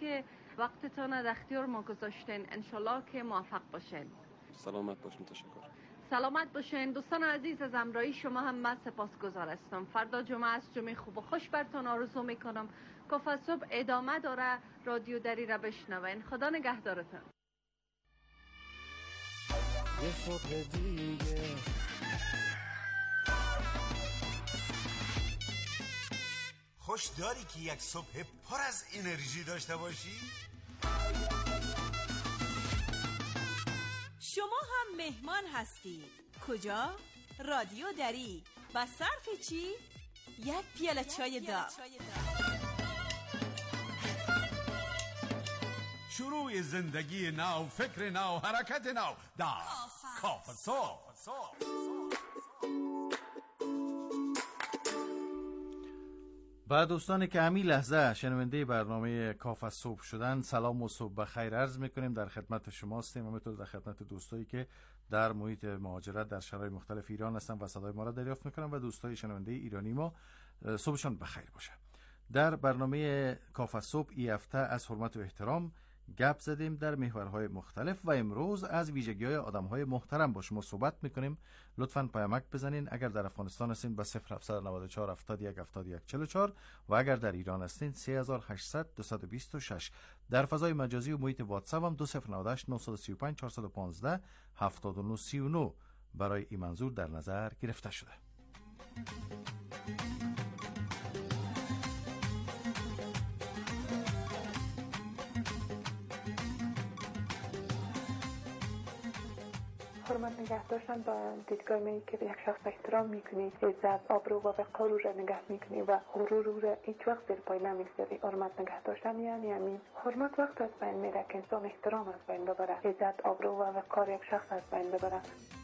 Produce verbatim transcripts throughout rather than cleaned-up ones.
که وقتتان در اختیار ما گذاشتین. انشالله که موفق باشین. سلامت باشین. تشکر. سلامت باشین. دوستان عزیز، از همراهی شما هم من سپاسگزار هستم. فردا جمعه است، جمعه خوب و خوش براتون آرزو میکنم. کافه صبح ادامه داره. رادیو دری را بشنوین. خدا نگهدارتون. یه صبح دیگه خوش داری که یک صبح پر از انرژی داشته باشی؟ شما هم مهمان هستید. کجا؟ رادیو دری. با صرف چی؟ یک پیاله چای داغ. شروع زندگی نو، فکر نو، حرکت نو در کافه صبح. و دوستانی که همین لحظه شنونده برنامه کافه صبح شدن، سلام و صبح بخیر عرض میکنیم. در خدمت شما هستیم، همینطور در خدمت دوستایی که در محیط مهاجرت در شهرهای مختلف ایران هستن و صدای ما را دریافت میکنن و دوستای شنونده ایرانی ما صبحشان بخیر باشه. در برنامه کافه صبح این هفته از حرمت و احترام گپ زدیم در محورهای مختلف و امروز از ویژگی‌های آدم‌های محترم با شما صحبت می‌کنیم. لطفاً پیامک بزنین. اگر در افغانستان هستین با صفر هفت نه چهار هفتاد و یک هفتاد و یک چهل و چهار و اگر در ایران هستین سه هزار و هشتصد دویست و بیست و شش. در فضای مجازی و محیط واتساپ هم دو صفر نه هشت نه سه پنج چهار یک پنج هفتاد و نه سی و نه برای این منظور در نظر گرفته شده. حرمت نگه داشتن با دیدگاه می که یک شخص احترام میکنی، عزت، آبرو و وقار رو نگه میکنی و غرور رو هیچ وقت زیر پای نمیگذاری. حرمت نگه داشتن یعنی همین. حرمت وقت از بین میره که انسان احترام از بین ببره، عزت، آبرو و وقار یک شخص از بین ببره.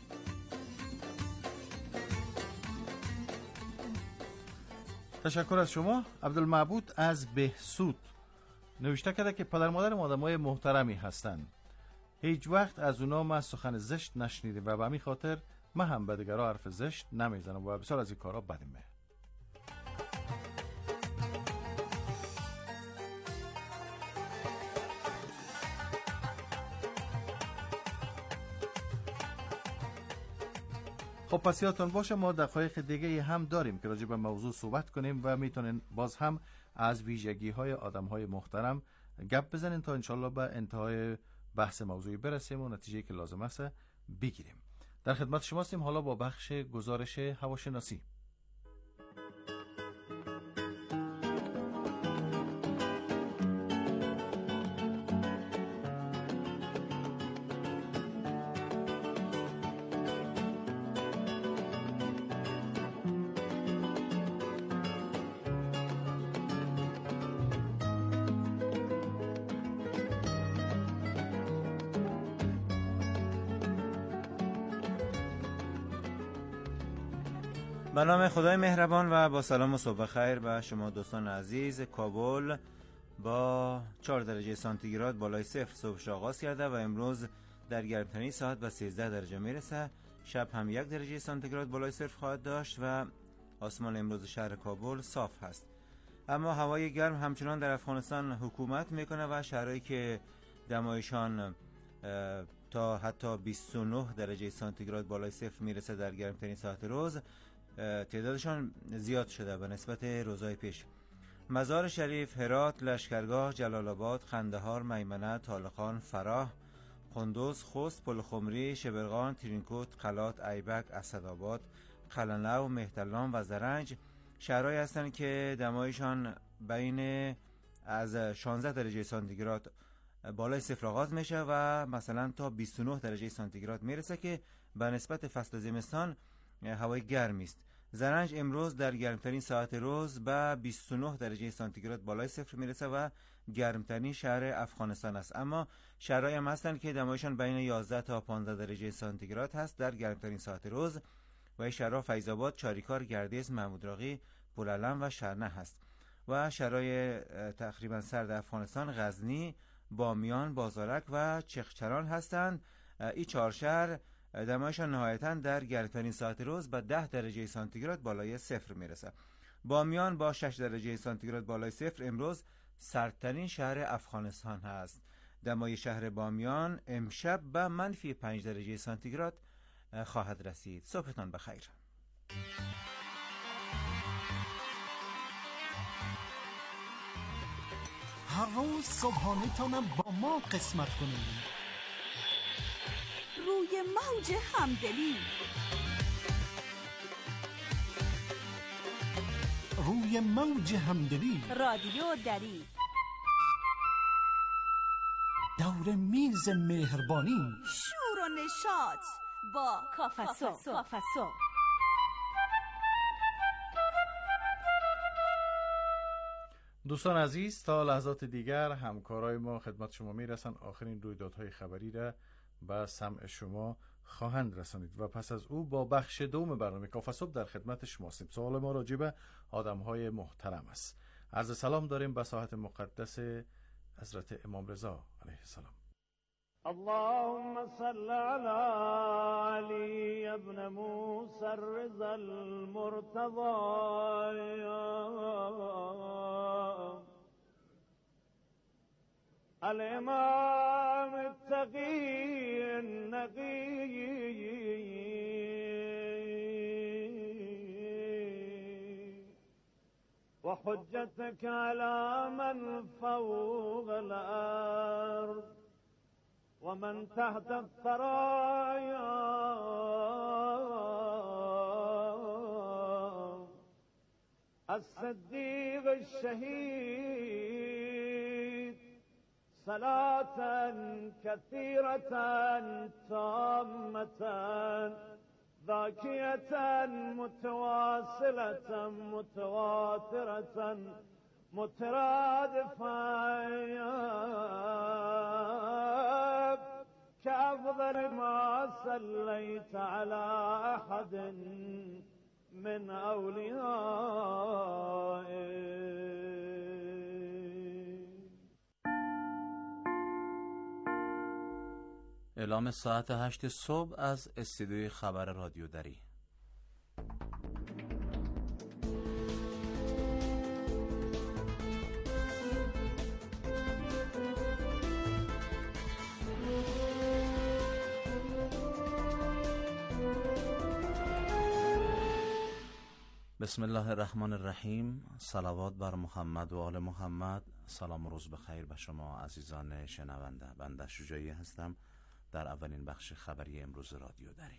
تشکر از شما. عبدالمعبود از بهسود نوشته کرده که پدر مادرم آدمای محترمی هستند. هیچ وقت از اونا ما سخن زشت نشنیدیم و به همین خاطر من هم به دیگرها حرف زشت نمیزنم و بسیار از این کارا بدم میاد. خب پس یادتون باشه ما دقایق دیگه هم داریم که راجع به موضوع صحبت کنیم و میتونین باز هم از ویژگی های آدم های محترم گپ بزنین تا انشالله به انتهای بحث موضوعی برسیم و نتیجه‌ای که لازم است بگیریم. در خدمت شما هستیم حالا با بخش گزارش هواشناسی. به نام خدای مهربان و با سلام و صبح خیر به شما دوستان عزیز. کابل با چهار درجه سانتیگراد بالای صفر صبحش آغاز کرده و امروز در گرمترین ساعت به سیزده درجه میرسه. شب هم یک درجه سانتیگراد بالای صفر خواهد داشت و آسمان امروز شهر کابل صاف هست. اما هوای گرم همچنان در افغانستان حکومت میکنه و شهرهایی که دمایشان تا حتی بیست و نه درجه سانتیگراد بالای صفر میرسه در گرمترین ساعت روز تعدادشان زیاد شده به نسبت روزهای پیش. مزار شریف، هرات، لشکرگاه، جلال آباد، قندهار، میمنه، طالقان، فراه، قندوز، خوست، پلخمری، شبرغان، ترینکوت، قلات، ایبک، اسدآباد، قلعه‌نو، مهترلام و زرنج شهرهایی هستند که دمایشان بین از شانزده درجه سانتیگراد بالای صفر آغاز میشه و مثلا تا بیست و نه درجه سانتیگراد میرسه که به نسبت فصل زمستان هوای گرمی است. زرنج امروز در گرمترین ساعت روز به بیست و نه درجه سانتیگراد بالای صفر میرسه و گرمترین شهر افغانستان است. اما شهرهایی هم هستند که دمایشان بین یازده تا پانزده درجه سانتیگراد هست در گرمترین ساعت روز و این شهرها فیض‌آباد، چاریکار، گردیز، محمود راقی، بولعلم و شرنه هست. و شهرهای تقریبا سرد افغانستان غزنی، بامیان، بازارک و چغچران هستند. این چهار شهر دمایشان نهایتاً در گرمترین ساعت روز به ده درجه سانتیگراد بالای صفر میرسه. بامیان با شش درجه سانتیگراد بالای صفر امروز سردترین شهر افغانستان هست. دمای شهر بامیان امشب به منفی پنج درجه سانتیگراد خواهد رسید. صبحتان بخیر. هر روز صبحانه تانم با ما قسمت کنیم. روی موج همدلی، روی موج همدلی، رادیو دری، دور میز مهربانی، شور و نشاط با کافسو. دوستان عزیز، تا لحظات دیگر همکارای ما خدمت شما میرسن. آخرین رویدادهای خبری را به سمع شما خواهند رسانید و پس از او با بخش دوم برنامه کافه صبح در خدمت شما هستیم. سوال ما راجع به آدم‌های محترم است. عرض سلام داریم به ساحت مقدس حضرت امام رضا علیه السلام. اللهم صل على علي ابن موسى الرضا المرتضى الامام التقي النقي وحجتك على من فوق الارض ومن تحت الثرايا الصديق الشهيد صلاة كثيرة تامة ذاكية متواصلة متواترة مترادفة كأفضل ما صليت على أحد من أوليائك. اعلام ساعت هشت صبح از استودیوی خبر رادیو دری. بسم الله الرحمن الرحیم. صلوات بر محمد و آل محمد. سلام و روز بخیر به شما عزیزان شنونده. بنده شجاعی هستم در اولین بخش خبری امروز رادیو دری.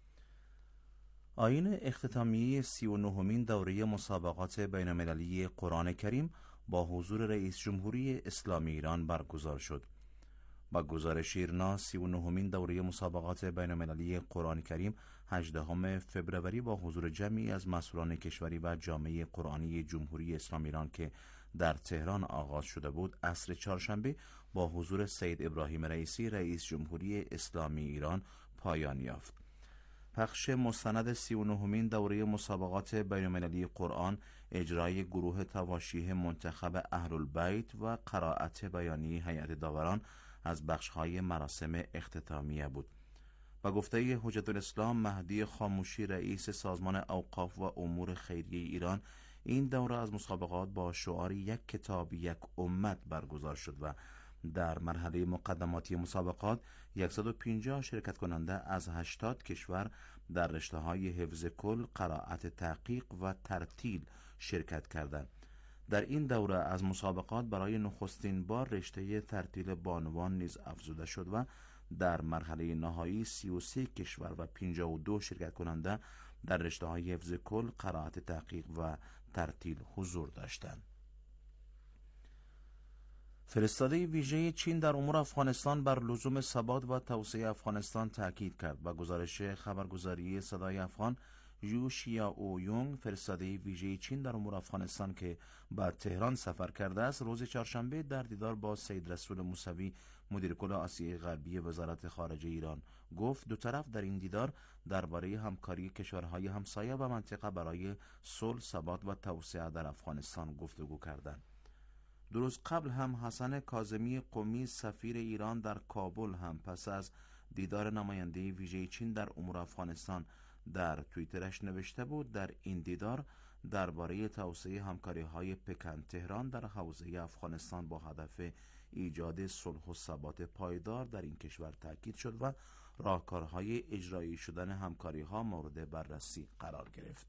آیین اختتامیه سی و نهمین دوره مسابقات بین المللی قرآن کریم با حضور رئیس جمهوری اسلامی ایران برگزار شد. با گزارش ایرنا سی و نهمین دوره مسابقات بین المللی قرآن کریم هجدهم فوریه با حضور جمعی از مسئولان کشوری و جامعه قرآنی جمهوری اسلامی ایران که در تهران آغاز شده بود، عصر چهارشنبه با حضور سید ابراهیم رئیسی رئیس جمهوری اسلامی ایران پایان یافت. پخش مستند سی و نهمین دوره مسابقات بین المللی قرآن، اجرای گروه تواشیح منتخب اهل البیت و قرائت بیانی هیئت داوران از بخش‌های مراسم اختتامیه بود. با گفته حجت الاسلام مهدی خاموشی رئیس سازمان اوقاف و امور خیریه ایران، این دوره از مسابقات با شعار یک کتاب یک امت برگزار شد و در مرحله مقدماتی مسابقات صد و پنجاه شرکت کننده از هشتاد کشور در رشته‌های حفظ کل، قرائت تحقیق و ترتیل شرکت کردند. در این دوره از مسابقات برای نخستین بار رشته ترتیل بانوان نیز افزوده شد و در مرحله نهایی سی و سه کشور و پنجاه و دو شرکت کننده در رشته‌های حفظ کل، قرائت تحقیق و ترتیل حضور داشتند. فرستاده ویژه چین در امور افغانستان بر لزوم ثبات و توسعه افغانستان تاکید کرد. با گزارش خبرگزاری صدای افغان، یو شیائو یونگ، فرستاده ویژه چین در امور افغانستان که به تهران سفر کرده است، روز چهارشنبه در دیدار با سید رسول موسوی مدیر کل آسیای غربی وزارت خارجه ایران گفت دو طرف در این دیدار درباره همکاری کشورهای همسایه و منطقه برای صلح، ثبات و توسعه در افغانستان گفتگو کردند. دو روز قبل هم حسن کاظمی قمی سفیر ایران در کابل هم پس از دیدار نماینده ویژه چین در امور افغانستان در توییترش نوشته بود در این دیدار درباره توسعه همکاری‌های پکن تهران در حوزه افغانستان با هدف ایجاد صلح و ثبات پایدار در این کشور تاکید شد و راهکارهای اجرایی شدن همکاری‌ها مورد بررسی قرار گرفت.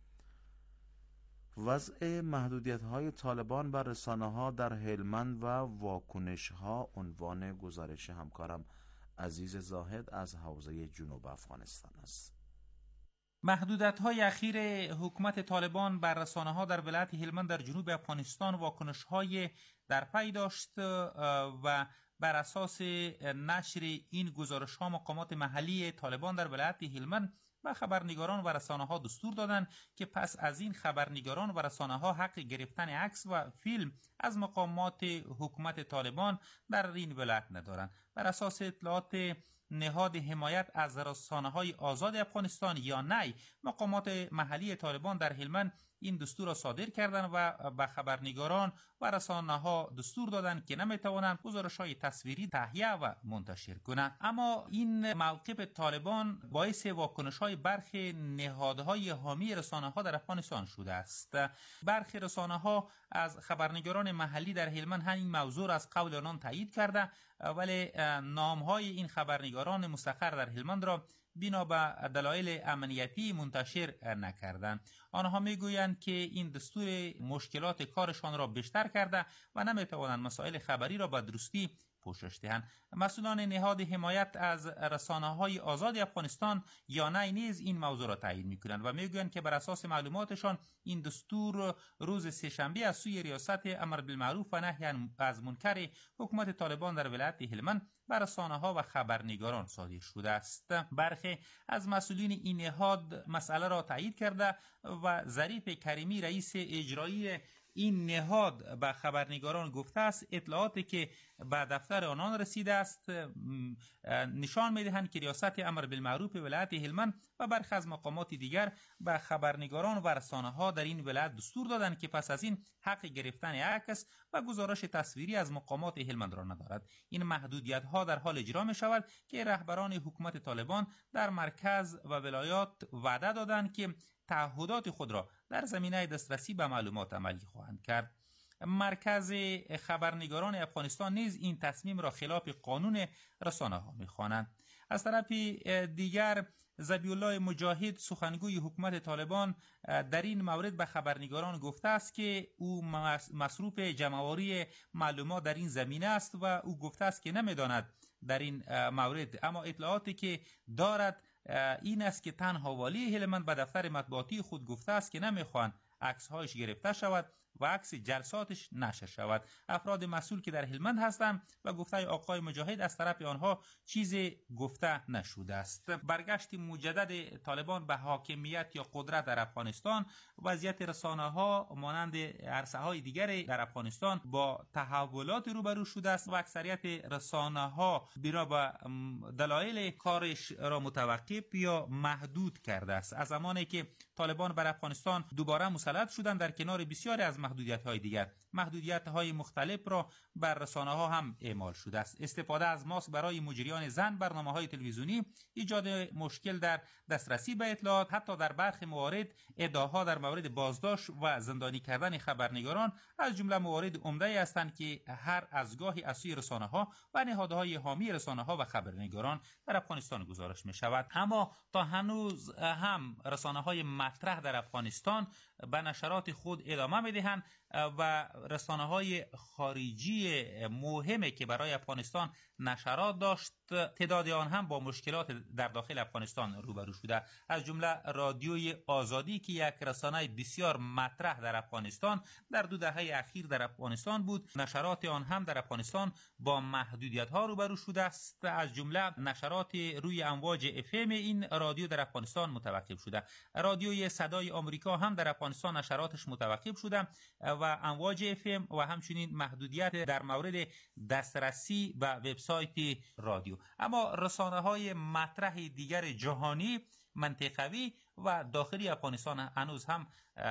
وضع محدودیت‌های طالبان بر رسانه‌ها در هلمند و واکنش‌ها عنوان گزارش همکارم عزیز زاهد از حوزه جنوب افغانستان است. محدودیت‌های اخیر حکومت طالبان بر رسانه‌ها در ولایت هلمند در جنوب افغانستان واکنش‌های در پی داشت و بر اساس نشر این گزارش‌ها مقامات محلی طالبان در ولایت هلمند و خبرنگاران و رسانه‌ها دستور دادند که پس از این خبرنگاران و رسانه‌ها حق گرفتن عکس و فیلم از مقامات حکومت طالبان در این ولایت ندارند. بر اساس اطلاعات نهاد حمایت از رسانه‌های آزاد افغانستان یا نی، مقامات محلی طالبان در هلمند این دستور را صادر کردند و به خبرنگاران و رسانه‌ها دستور دادند که نمی‌توانند گزارش‌های تصویری تهیه و منتشر کنند. اما این موقف طالبان باعث واکنش‌های برخی نهادهای حامی رسانه‌ها در افغانستان شده است. برخی رسانه‌ها از خبرنگاران محلی در هلمند همین موضوع را از قول آنان تایید کرده، ولی نام‌های این خبرنگاران مستقر در هلمند را بنا به دلایل امنیتی منتشر نکردند. آنها میگویند که این دستور مشکلات کارشان را بیشتر کرده و نمیتوانند مسائل خبری را به درستی پوشش دهند. مسئولان نهاد حمایت از رسانه‌های آزاد افغانستان یا نی نیز این موضوع را تایید می‌کنند و میگویند که بر اساس معلوماتشان این دستور روز سه‌شنبه از سوی ریاست امر بالمعروف و نهی از منکر حکومت طالبان در ولایت هلمند بر رسانه‌ها و خبرنگاران صادر شده است. برخی از مسئولین این نهاد مسئله را تایید کرده و ظریف کریمی رئیس اجرایی این نهاد به خبرنگاران گفته است اطلاعاتی که به دفتر آنان رسیده است نشان می‌دهند که ریاست امر بالمعروف ولایت هلمند و برخی از مقامات دیگر به خبرنگاران و رسانه‌ها در این ولایت دستور دادند که پس از این حق گرفتن عکس و گزارش تصویری از مقامات هلمند را ندارد. این محدودیت‌ها در حال اجرا می‌شود که رهبران حکومت طالبان در مرکز و ولایات وعده دادند که تعهدات خود را در زمینه دسترسی به معلومات عملی خواهند کرد. مرکز خبرنگاران افغانستان نیز این تصمیم را خلاف قانون رسانه‌ها می‌خوانند. از طرف دیگر ذبیح الله مجاهد سخنگوی حکومت طالبان در این مورد به خبرنگاران گفته است که او مصروف جمع‌آوری معلومات در این زمینه است و او گفته است که نمی‌داند در این مورد، اما اطلاعاتی که دارد این است که تنها والی هلمند به دفتر مطبوعاتی خود گفته است که نمیخوان عکس‌هایش گرفته شود و عکس جلساتش نشر شود. افراد مسئول که در هلمند هستند و گفته آقای مجاهد از طرف آنها چیزی گفته نشده است. برگشت مجدد طالبان به حاکمیت یا قدرت در افغانستان، وضعیت رسانه‌ها مانند عرصه‌های دیگر در افغانستان با تحولات روبرو شده است و اکثریت رسانه‌ها بنا به دلایل کارش را متوقف یا محدود کرده است. از زمانی که طالبان بر افغانستان دوباره مسلط شدند، در کنار بسیاری از محدودیت‌های دیگر محدودیت‌های مختلف را بر رسانه‌ها هم اعمال شده است. استفاده از ماسک برای مجریان زن، برنامه‌های تلویزیونی، ایجاد مشکل در دسترسی به اطلاعات، حتی در برخی موارد ادعاها در مورد بازداشت و زندانی کردن خبرنگاران از جمله موارد عمده هستند که هر از گاهی از سوی رسانه‌ها و نهادهای حامی رسانه‌ها و خبرنگاران در افغانستان گزارش می‌شود. اما تا هنوز هم رسانه‌های مطرح در افغانستان به نشرات خود ادامه می‌دهند و رسانه‌های خارجی مهمی که برای افغانستان نشرات داشت تعداد آن هم با مشکلات در داخل افغانستان روبرو شده، از جمله رادیوی آزادی که یک رسانه بسیار مطرح در افغانستان در دو دهه اخیر در افغانستان بود. نشرات آن هم در افغانستان با محدودیت‌ها روبرو شده است، از جمله نشرات روی امواج اف ام این رادیو در افغانستان متوقف شده. رادیوی صدای آمریکا هم در افغانستان نشراتش متوقف شده و امواج اف ام و همچنین محدودیت در مورد دسترسی به وبسایت رادیو. اما رسانه‌های مطرح دیگر جهانی، منطقوی و داخلی افغانستان هنوز هم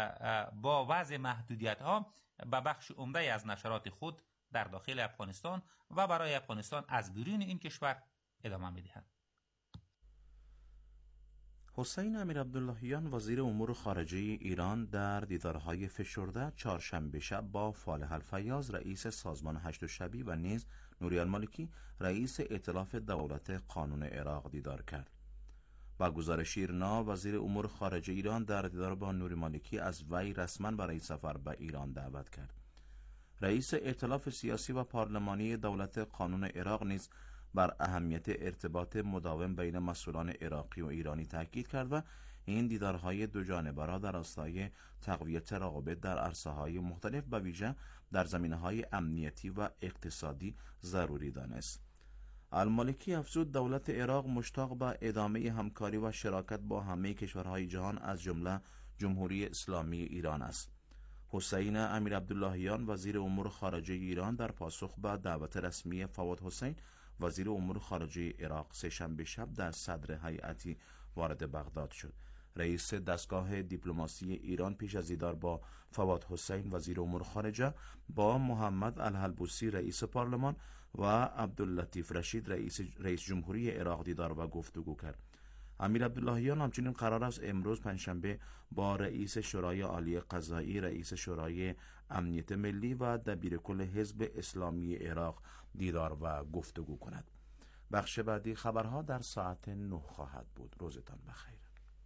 با وضع محدودیت‌ها به بخش عمده از نشرات خود در داخل افغانستان و برای افغانستان از بیرون این کشور ادامه می‌دهند. حسین امیرعبداللهیان وزیر امور خارجه ایران در دیدارهای فشرده چهارشنبه شب با فالح الفیاض رئیس سازمان هشت‌الشبی و نیز نوری المالکی رئیس ائتلاف دولت قانون عراق دیدار کرد. با گزارش ایرنا وزیر امور خارجه ایران در دیدار با نوری مالکی از وی رسما برای سفر به ایران دعوت کرد. رئیس ائتلاف سیاسی و پارلمانی دولت قانون عراق نیز بر اهمیت ارتباط مداوم بین مسئولان عراقی و ایرانی تاکید کرد و این دیدارهای دو جانبه را در راستای تقویت روابط در عرصه‌های مختلف به ویژه در زمینه‌های امنیتی و اقتصادی ضروری دانست. المالکی افزود دولت عراق مشتاق به ادامه همکاری و شراکت با همه کشورهای جهان از جمله جمهوری اسلامی ایران است. حسین امیرعبداللهیان وزیر امور خارجه ایران در پاسخ به دعوت رسمی فواد حسین وزیر امور خارجه عراق سه‌شنبه شب در صدر هیئتی وارد بغداد شد. رئیس دستگاه دیپلماسی ایران پیش از دیدار با فواد حسین وزیر امور خارجه با محمد الحلبوسی رئیس پارلمان و عبداللطیف رشید رئیس رئیس جمهوری عراق دیدار و گفتگو کرد. امیرعبداللهیان همچنین قرار است امروز پنجشنبه با رئیس شورای عالی قضایی، رئیس شورای امنیت ملی و دبیرکل حزب اسلامی عراق دیدار و گفتگو کند. بخش بعدی خبرها در ساعت نه خواهد بود. روزتان بخیر.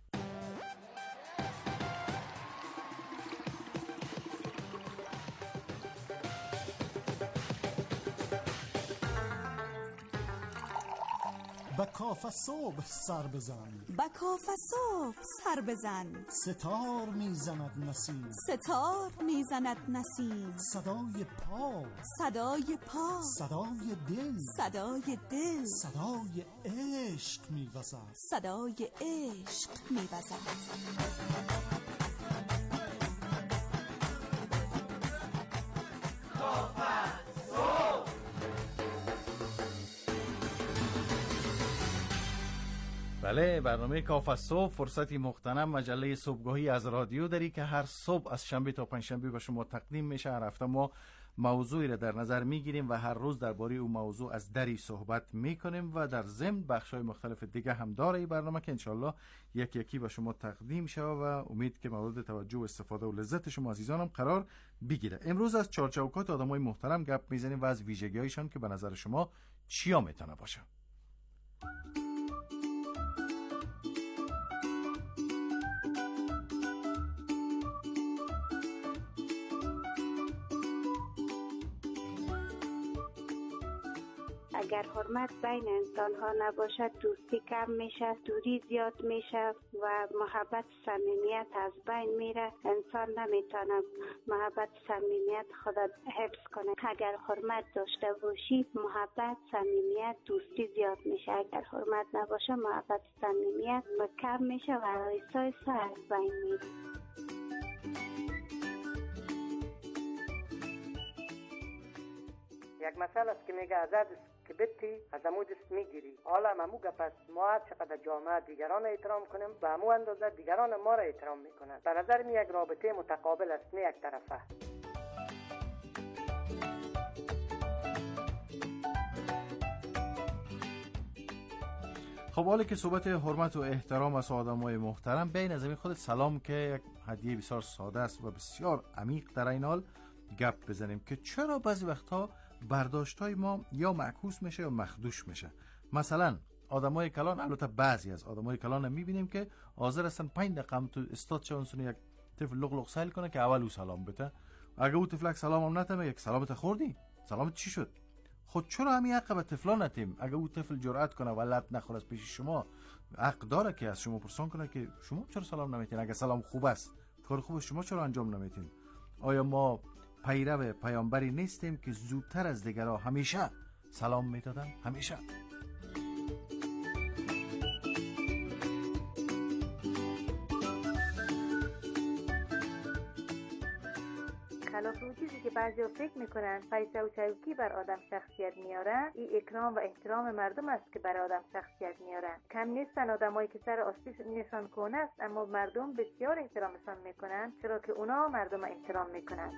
با کاف صبح سر بزن، با کاف صبح سر بزن، ستار میزند نسیم، ستار میزند نسیم، صدای پا، صدای پا، صدای دل، صدای دل، صدای عشق میوزد، صدای عشق میوزد. بله، برنامه کاف صبح فرصتی مغتنم مجله صبحگاهی از رادیو داری که هر صبح از شنبه تا پنجشنبه به شما تقدیم میشه. هر هفته ما موضوعی را در نظر میگیریم و هر روز درباره اون موضوع از دری صحبت میکنیم و در ضمن بخش‌های مختلف دیگه هم داره این برنامه که انشالله یکی یکی به شما تقدیم شه و امید که مورد توجه و استفاده و لذت شما عزیزانم قرار بگیره. امروز از چارچوکات آدمای محترم گپ میزنیم و از ویژگی‌هایشان که به نظر شما چیا میتونه باشه. اگر حرمت بین انسان ها نباشد دوستی کم میشه، دوری زیاد میشه و محبت صمیمیت از بین میره. انسان نمیتونه محبت صمیمیت خود حفظ کنه. اگر حرمت داشته باشی محبت صمیمیت دوستی زیاد میشه. اگر حرمت نباشه محبت صمیمیت کم میشه و آهسته آهسته از بین میره. یک مسئله است که میگه عدد که بتی از امو دست میگیری. حالا امو گپس ما چقدر جامعه دیگران احترام کنیم به امو اندازه دیگران ما را احترام میکنند. به نظر می یک رابطه متقابل است، نه یک طرفه. خب حالا که صحبت حرمت و احترام از آدمای محترم، بین از خودت سلام که یک هدیه بسیار ساده است و بسیار عمیق در این حال گپ بزنیم که چرا بعضی وقتها برداشتای ما یا معکوس میشه یا مخدوش میشه. مثلا آدمای کلان، البته بعضی از آدمای کلان هم میبینیم که حاضر هستن پنج دقیقه تو استاد شونسون یک طفل لغ لغ سایل کنه که اول او سلام بده. اگه او طفلک سلام هم نتمه یک سلامت خوردی، سلامت چی شد؟ خود چرا همین حق به طفلا نتیم؟ اگه او طفل جرأت کنه و لط نخوره از پیش شما، حق داره که از شما پرسان کنه که شما چرا سلام نمیتین؟ اگه سلام خوب است، کار خوب شما چرا انجام نمیتین؟ آیا ما پیرو پیامبری نیستیم که زودتر از دیگرها همیشه سلام میدادن؟ همیشه. خلاف اون چیزی که بعضی فکر میکنن پیسه و چروکی بر آدم شخصیت میاره، این اکرام و احترام مردم است که بر آدم شخصیت میاره. کم نیستن آدمایی که سر آستین نشان کنه است اما مردم بسیار احترامشان میکنن، چرا که اونا مردم احترام میکنن.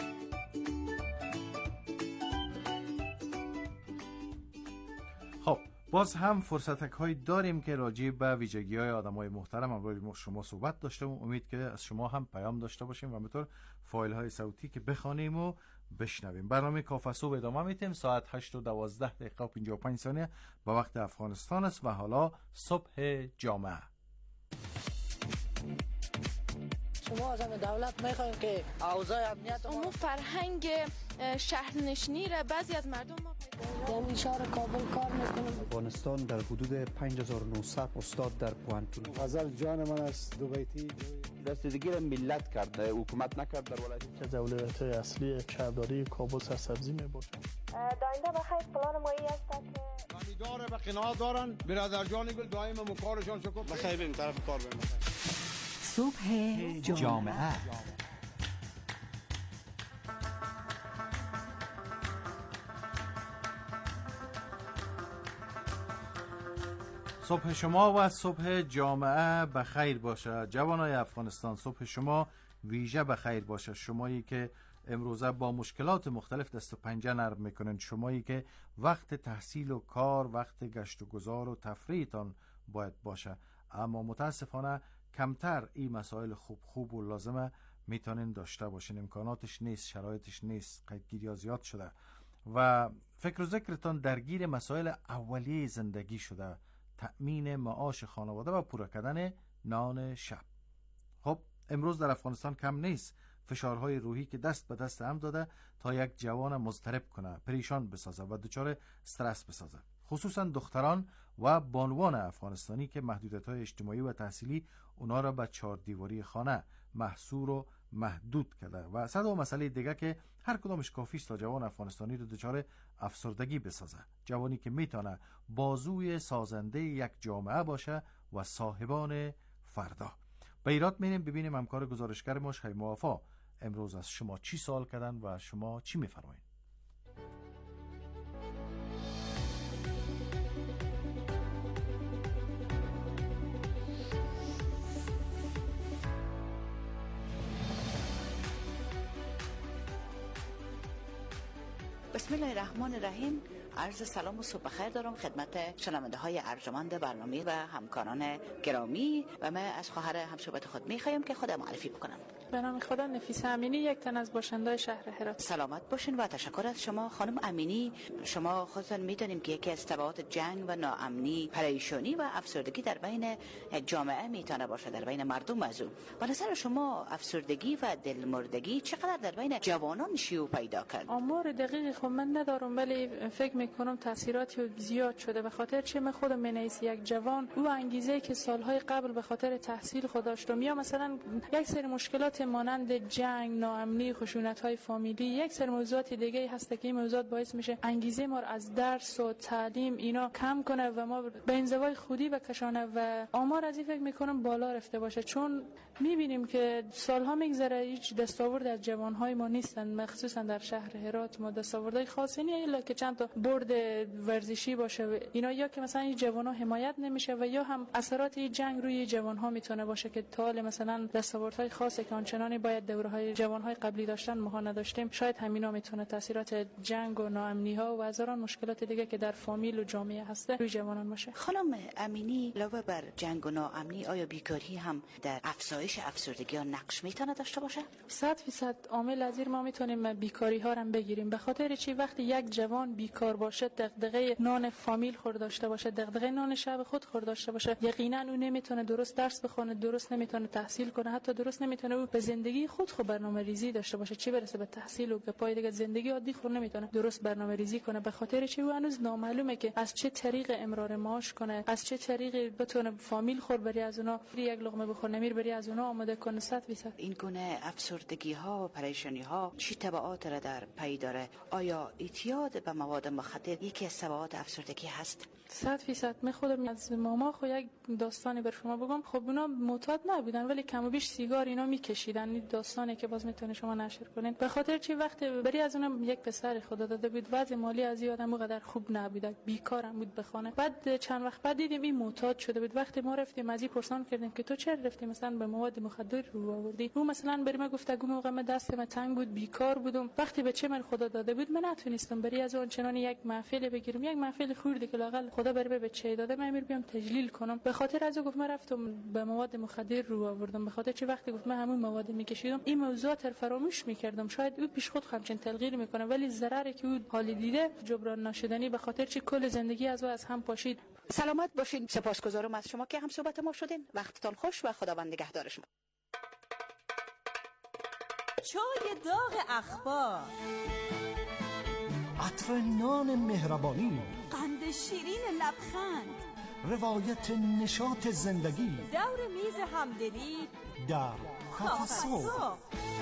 خب باز هم فرصتک هایی داریم که راجع به ویژگی های آدم های محترم امروز شما صحبت داشته و امید که از شما هم پیام داشته باشیم و همینطور فایل های صوتی که بخوانیم و بشنویم. برنامه کافه صبح ادامه میتیم. ساعت هشت و دوازده دقیقه و پنجاه و پنج ثانیه به وقت افغانستان است و حالا صبح جامعه. شما از همه دولت میخوایم که اوضاع امنیت اما فرهنگ شهرنشینی را بعضی از مردم ما در این شهر کابل کار میکنم. افغانستان در حدود پنج هزار و نهصد استاد در پوهنتون. غزل جان من است دوبیتی رسیدگی را ملت کرده، حکومت نکرد. در ولایت که دولت اصلی شهرداری کابل سرسبزی میباشد. داینده بخیر پلان مایی است که خریدار به قناعت دارن. برادر جان گل دائم مکارشان شکر بخیر بریم طرف کار بریم. صبح جامعه. صبح شما و صبح جامعه بخیر باشه. جوانای افغانستان، صبح شما ویژه بخیر باشه. شمایی که امروزه با مشکلات مختلف دست و پنجه نرم میکنن، شمایی که وقت تحصیل و کار، وقت گشت و گذار و تفریحتان باید باشه، اما متاسفانه کمتر این مسائل خوب خوب و لازمه میتونین داشته باشین. امکاناتش نیست، شرایطش نیست، قیدگیری ها زیاد شده و فکر و ذکرتان درگیر مسائل اولیه زندگی شده، تأمین معاش خانواده و پوره کردن نان شب. خب امروز در افغانستان کم نیست فشارهای روحی که دست به دست هم داده تا یک جوان مضطرب کنه، پریشان بسازه و دچار استرس بسازه، خصوصا دختران و بانوان افغانستانی که محدودیت‌های اجتماعی و تحصیلی اونا را به چهار دیواری خانه محصور و محدود کرده و صد و مسئله دیگه که هر کدامش کافی است تا جوان افغانستانی رو دچار افسردگی بسازه. جوانی که میتونه بازوی سازنده یک جامعه باشه و صاحبان فردا. به ایراد میریم ببینیم همکار گزارشگر ما شیما وفا امروز از شما چی سوال کردن و شما چی میفرمایید. بسم الله الرحمن الرحیم. عرض سلام و صبح بخیر دارم خدمت شنونده های ارجمند برنامه و همکاران گرامی و من از خواهر همصحبت خود میخوایم که خود معرفی بکنم. به نام خدا نفیسه امینی، یک تن از باشنده‌های شهر هرات. سلامت باشین و تشکر از شما خانم امینی. شما خودتون میدونیم که یکی از تبعات جنگ و ناامنی پریشانی و افسردگی در بین جامعه میتونه باشه، در بین مردم. از اون به نظر شما افسردگی و دلمردگی چقدر در بین جوانان شیوع پیدا کرد؟ آمار دقیقی خب من ندارم، ولی فکر میکنم تاثیراتی زیاد شده. به خاطر چه من خودم مینیس یک جوان او انگیزه که سالهای قبل به خاطر تحصیل خود داشتم یا مثلا یک سری مشکلات مانند جنگ، ناامنی، خشونت‌های فامیلی، یک سری موضوعات دیگه هست که این موضوعات باعث میشه انگیزه ما از درس و تعلیم اینا کم کنه و ما به انزوای خودی بکشانه و آمار از این فکر میکنم بالا رفته باشه، چون میبینیم که سالها میگذره هیچ دستاورد از جوانهای ما نیستن. مخصوصا در شهر هرات ما دستاوردهای خاصی نیست الا که چند تا برد ورزشی باشه اینا، یا که مثلا این جوانها حمایت نمیشه و یا هم اثرات این جنگ روی جوانها میتونه باشه که تا مثلا دستاوردهای خاصی که آنچنانی باید دوره‌های جوانهای قبلی داشتن ما نداشتیم، شاید همینا میتونه تاثیرات جنگ و ناامنی ها و هزاران مشکلات دیگه که در فامیل و جامعه هسته روی جوانان باشه. خانم امینی، علاوه بر جنگ و ناامنی آیا بیکاری هم در افزایش افسردگی ها نقش میتونه داشته باشه؟ صد فیصد عامل از این ما میتونیم بیکاری ها رو بگیریم. به خاطر چی؟ وقتی یک جوان بیکار باشه، دغدغه نان فامیل خور داشته باشه، دغدغه نان شب خود خور داشته باشه، یقینا اون نمیتونه درست درس بخونه، درست نمیتونه تحصیل کنه، حتی درست نمیتونه به زندگی خود خود برنامه ریزی داشته باشه، چی برسه به تحصیل و پای دیگه زندگی عادی خود نمیتونه درست برنامه ریزی کنه. به خاطر چی؟ او هنوز نامعلومه که از چه طریق امرار معاش کنه، از چه طریقی بتونه فامیل خور بری از اونها یک لقمه بخور نمیر بری از اونها آماده کنه. صد فیصد این گونه افسردگی ها و پریشانی ها چی تبعات را در پی داره؟ آیا اعتیاد به مواد مخدر یکی از تبعات افسردگی هست؟ صد فیصد. من خودم از ماما خو یک داستانی بر شما بگم. خب اونا معتاد نبودن ولی کم و بیش سیگار اینا میکشید کشیدن. این داستانی که باز میتونه شما نشر کنین. به خاطر چی وقت بری از اونم یک پسر خدا داده بود، وضع مالی از یادم موقع خوب نبود، بیکارم بود بخونه. بعد چند وقت بعد دیدیم این معتاد شده بود. وقتی ما رفتیم از این پرسان کردیم که تو چرا رفتی مثلا به مواد مخدر رو آوردی، او مثلا بریم گفت گو موقع من دستم تنگ بود، بیکار بودم، وقتی بچه من خدا داده بود من نتونستم بری از اون چنان یک محفل بگیرم، یک محفل خوردی که لاقل خدا بر به بچه داده من امیر بیام تجلیل کنم. به خاطر از گفت من رفتم به مواد مخدر رو آوردم. به خاطر چی وقتی گفت من همون مواد میکشیدم این موضوعات فراموش میکردم. شاید او پیش خود همچین تلقیر میکنه ولی ضرری که او حال دیده جبران نشدنی. به خاطر چی کل زندگی از او از هم پاشید. سلامت باشین. سپاسگزارم از شما که هم صحبت ما شدین. وقتتان خوش و خداوند نگهدار شما. چای داغ اخبار، عطر نان مهربانی، قند شیرین لبخند، روایت نشاط زندگی، دور میز همدلی در کافه صبح.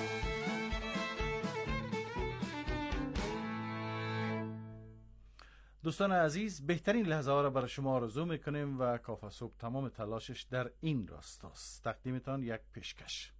دوستان عزیز، بهترین لحظه ها را برای شما آرزو میکنیم و کافه صبح تمام تلاشش در این راستاست. تقدیمتان یک پیشکش.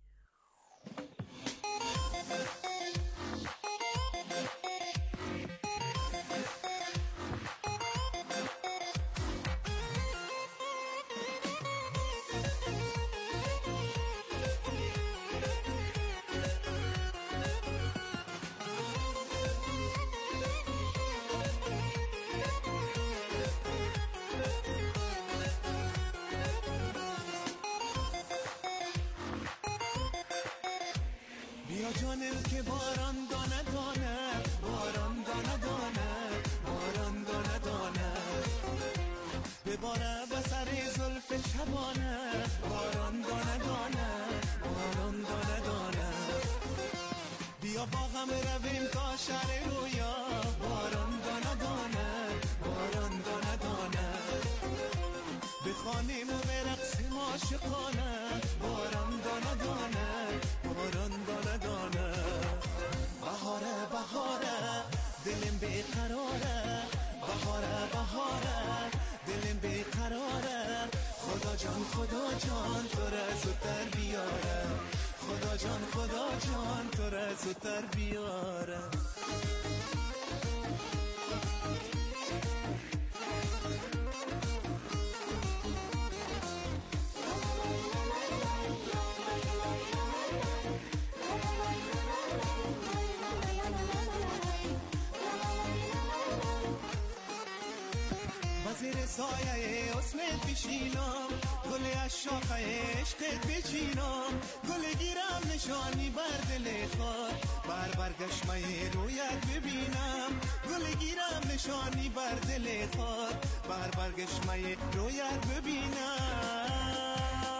جانم که باران دانه دانه، باران دانه دانه، باران دانه دانه، بباره به سر زلف شبانه، باران دانه دانه، باران دانه دانه، بیا با غم رویم تا شهر رویا، باران دانه دانه، باران دانه دانه، بخوانیم و برقصیم عاشقانه، باران دانه دانه، باران دانه دانه، بهاره بهاره دلم بیقراره، بهاره بهاره دلم بیقراره، خدا جان خدا جان تو را زودتر بیاره، خدا جان خدا جان تو را زودتر بیاره. زیر سایه اسمت بشینم، گل عشاقه عشقت بچینم، گل گیرم نشانی بر دل خود، بر برگشمه رویت ببینم، گل گیرم نشانی بر دل خود، بر برگشمه رویت ببینم.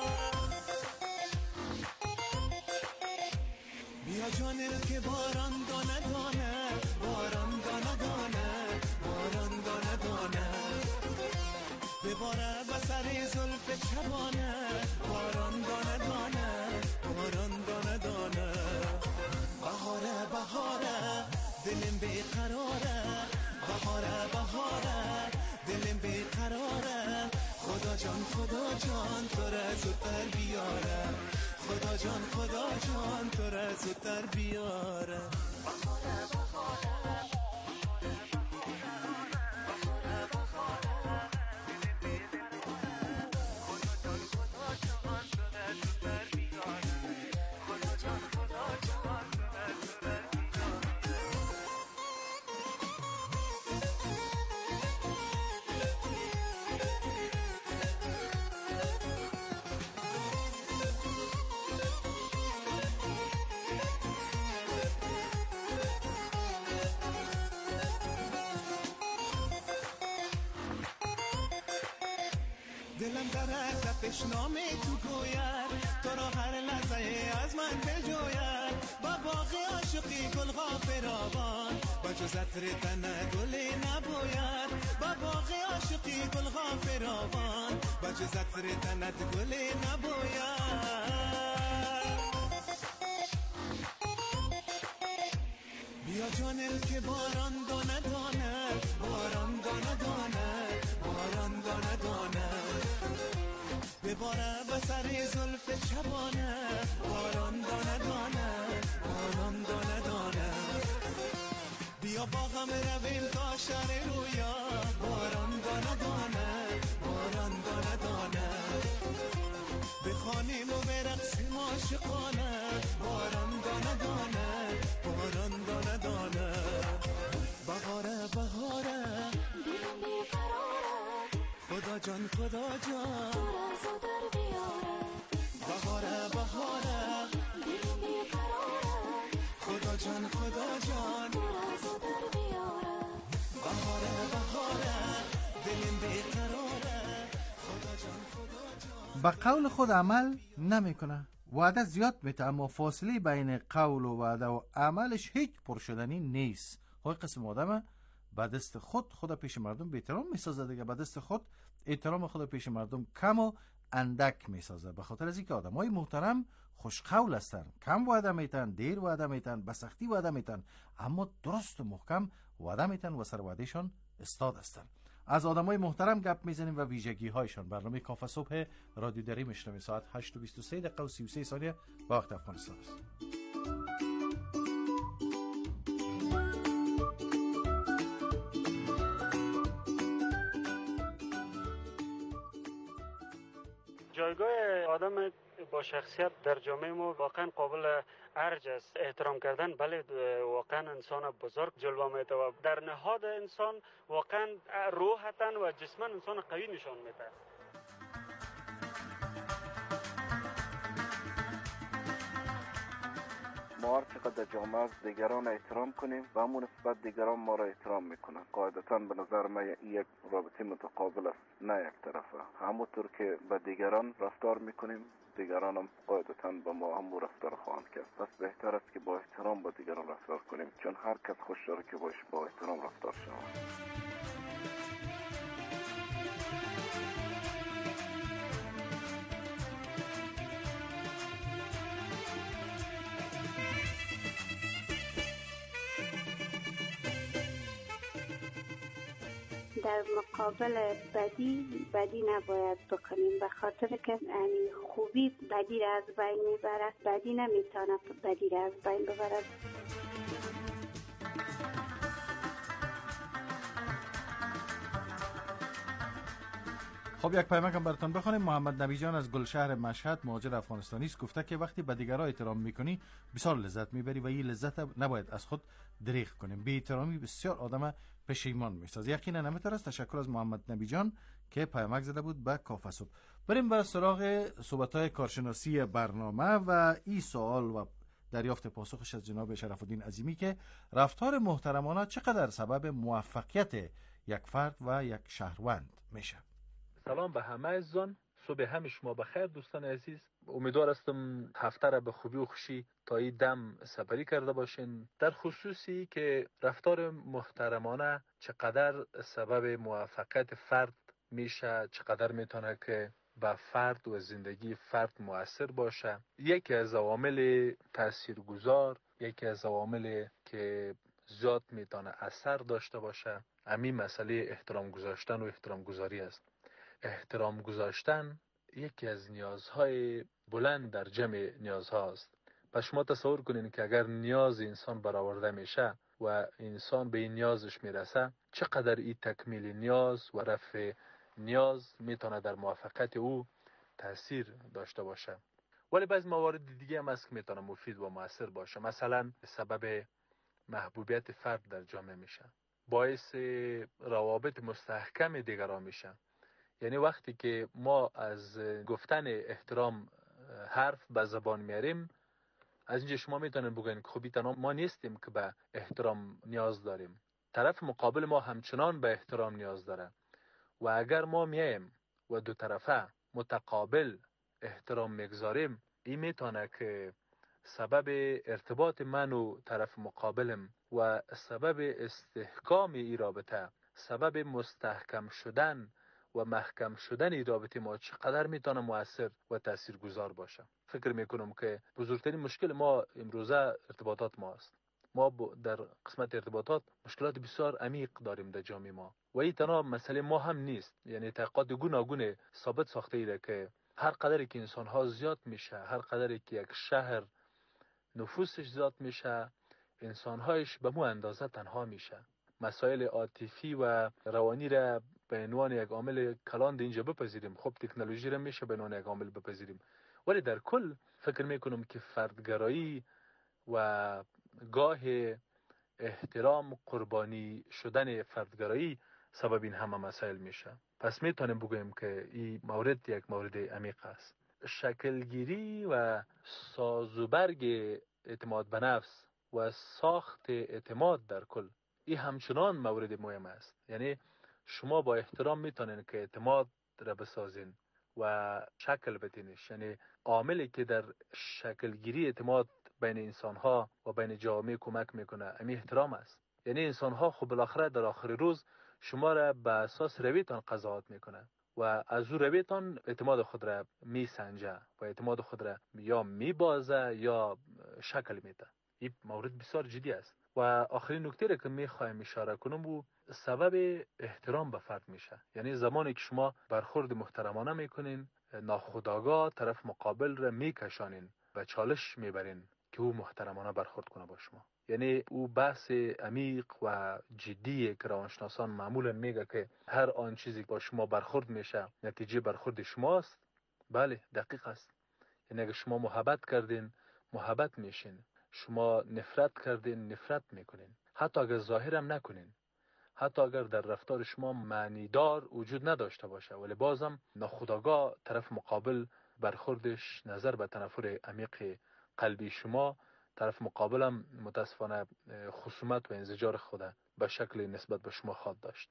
بیا جانم که باران دانه دانه، باران دانه دانه، باران دانه دانه، بباره به سر زلف شبانه، باران دانه دانه، باران دانه دانه، بهاره بهاره دلم بیقراره، بهاره بهاره دلم بیقراره، خدا جان خدا جان تو را زودتر بیاره، خدا جان خدا جان تو را زودتر بیاره. بهاره بهاره دلم در تپش نام تو گوید، تو را هر لحظه از من بجوید، با باغ عاشقی گل غافرآبان، با جز عطر تنت گلی نبوید، با باغ عاشقی گل غافرآبان، با جز عطر تنت گلی نبوید. بیا جانم که باران دانه دانه، باران دانه دانه، باران دانه دانه، بباره به سر زلف شبانه باران دانه دانه باران دانه دانه بیا با هم رویم تا شهر رویا باران دانه دانه باران دانه دانه بخوانیم و برقصیم عاشقانه باران دانه دانه باران دانه دانه بهاره بهاره دلم بیقراره خدا جان خدا جان دور از و در بیاره بهاره بهاره دلم بیقراره خدا جان خدا جان دور از و در بیاره بهاره بهاره دلم بیقراره خدا جان خدا جان. به قول خود عمل نمیکنه. وعده زیاد میته اما فاصله بین قول و وعده و عملش هیچ پرشدنی نیست. های قسم آدمه به دست خود خود پیش مردم به احترام میسازه دیگه، به دست خود احترام خود پیش مردم کم و اندک میسازه. به خاطر از اینکه آدمای محترم خوش قول هستن، کم وعده میتن، دیر وعده میتن، به سختی وعده میتن، اما درست و محکم وعده میتن و سر وعدهشان استاد هستن. از آدمای محترم گپ میزنیم و ویژگی هایشان. برنامه کافه صبح رادیو دری میشنویم. ساعت هشت و بیست و سه دقیقه و سی و سه ثانیه با وقت افغانستان است. جایگاه آدم با شخصیت در جامعه ما واقعا قابل ارج است. احترام کردن بله واقعا انسان بزرگ جلوه میده و در نهاد انسان واقعا روحتن و جسمن انسان قوی نشان میده. ما هر چقدر در جامعه از دیگران احترام کنیم و همون نسبت دیگران ما را احترام میکنن. قاعدتا به نظر من یک رابطه متقابل است، نه یک طرفه. همونطور که به دیگران رفتار میکنیم دیگران هم قاعدتا به ما همون رفتار خواهند کرد. پس بهتر است که با احترام با دیگران رفتار کنیم، چون هر کس خوش داره که باش با احترام رفتار شود. در مقابل بدی بدی نباید بکنیم، به خاطر که یعنی خوبی بدی را از بین میبرد، بدی نمیتونه بدی را از بین ببرد. خب یک پیامک هم براتون بخونیم. محمد نبی جان از گلشهر مشهد مهاجر افغانستانی است. گفته که وقتی به دیگران احترام میکنی بسیار لذت میبری و این لذت نباید از خود دریغ کنیم. بی احترامی بسیار آدم پشیمان میسازه. یقینا نمیتونه است. تشکر از محمد نبی جان که پیامک زده بود به کافه صبح. بریم به سراغ صحبت‌های کارشناسی برنامه و این سوال و دریافت پاسخش از جناب شرف الدین عظیمی که رفتار محترمانه چقدر سبب موفقیت یک فرد و یک شهروند میشه. سلام به همه عزیزان، صبح همه شما بخیر دوستان عزیز. امیدوار هستم هفته را به خوبی و خوشی تا این دم سپری کرده باشین. در خصوصی که رفتار محترمانه چقدر سبب موفقیت فرد میشه، چقدر میتونه که به فرد و زندگی فرد مؤثر باشه. یکی از عوامل تاثیرگذار، یکی از عوامل که زیاد میتونه اثر داشته باشه، همین مسئله احترام گذاشتن و احترام گذاری است. احترام گذاشتن یکی از نیازهای بلند در جمع نیازهاست. پس شما تصور کنین که اگر نیاز انسان برآورده میشه و انسان به این نیازش میرسه، چقدر این تکمیل نیاز و رفع نیاز میتونه در موفقیت او تاثیر داشته باشه. ولی بعض موارد دیگه هم هست که میتونه مفید و مؤثر باشه. مثلا سبب محبوبیت فرد در جامعه میشه، باعث روابط مستحکم دیگران میشه. یعنی وقتی که ما از گفتن احترام حرف به زبان میاریم، از اینجا شما میتونین بگین که خب تنها ما نیستیم که به احترام نیاز داریم، طرف مقابل ما همچنان به احترام نیاز داره. و اگر ما میایم و دو طرفه متقابل احترام میگذاریم، این میتونه که سبب ارتباط من و طرف مقابلم و سبب استحکام این رابطه، سبب مستحکم شدن و محکم شدن این رابطه ما چقدر میتونه مؤثر و تاثیرگذار باشه. فکر میکنم که بزرگترین مشکل ما امروزه ارتباطات ما است. ما در قسمت ارتباطات مشکلات بسیار عمیق داریم در جامعه ما و این تنها مسئله ما هم نیست. یعنی تحقیقات گوناگون ثابت ساخته ایره که هر قدری که انسان ها زیاد میشه، هر قدری که یک شهر نفوسش زیاد میشه، انسان هایش به مو اندازه تنها میشه. مسائل عاطفی و روانی را به عنوان یک عامل کلان اینجا بپذیریم. خب تکنولوژی را میشه به عنوان یک عامل بپذیریم، ولی در کل فکر میکنم که فردگرایی و گاه احترام قربانی شدن فردگرایی سبب این همه مسائل میشه. پس میتونیم بگوییم که این مورد یک مورد عمیق است. شکلگیری و سازوبرگ اعتماد به نفس و ساخت اعتماد در کل، این همچنان مورد مهم است. یعنی شما با احترام میتونین که اعتماد را بسازین و شکل بدینش. یعنی عاملی که در شکلگیری اعتماد بین انسان ها و بین جامعه کمک میکنه همین احترام است. یعنی انسان ها خب بالاخره در آخر روز شما را به اساس رویتان قضاوت میکنه و از او رویتان اعتماد خود را میسنجه و اعتماد خود را یا میبازه یا شکل میده. این مورد بسیار جدی است. و آخرین نکته را که میخوایم اشاره کنم او سبب احترام به فرد میشه. یعنی زمانی که شما برخورد محترمانه میکنین، ناخودآگاه طرف مقابل را میکشانین و چالش میبرین که او محترمانه برخورد کنه با شما. یعنی او بحث عمیق و جدی که روانشناسان معمولا میگه که هر آن چیزی با شما برخورد میشه نتیجه برخورد شماست. بله دقیق است. یعنی اگه شما محبت کردین محبت میشین، شما نفرت کردین نفرت میکنین، حتی اگر ظاهرم نکنین، حتی اگر در رفتار شما معنیدار وجود نداشته باشه، ولی بازم ناخودآگاه طرف مقابل برخوردش نظر به تنفر عمیق قلبی شما، طرف مقابلم متاسفانه خصومت و انزجار خود به شکل نسبت به شما خواهد داشت.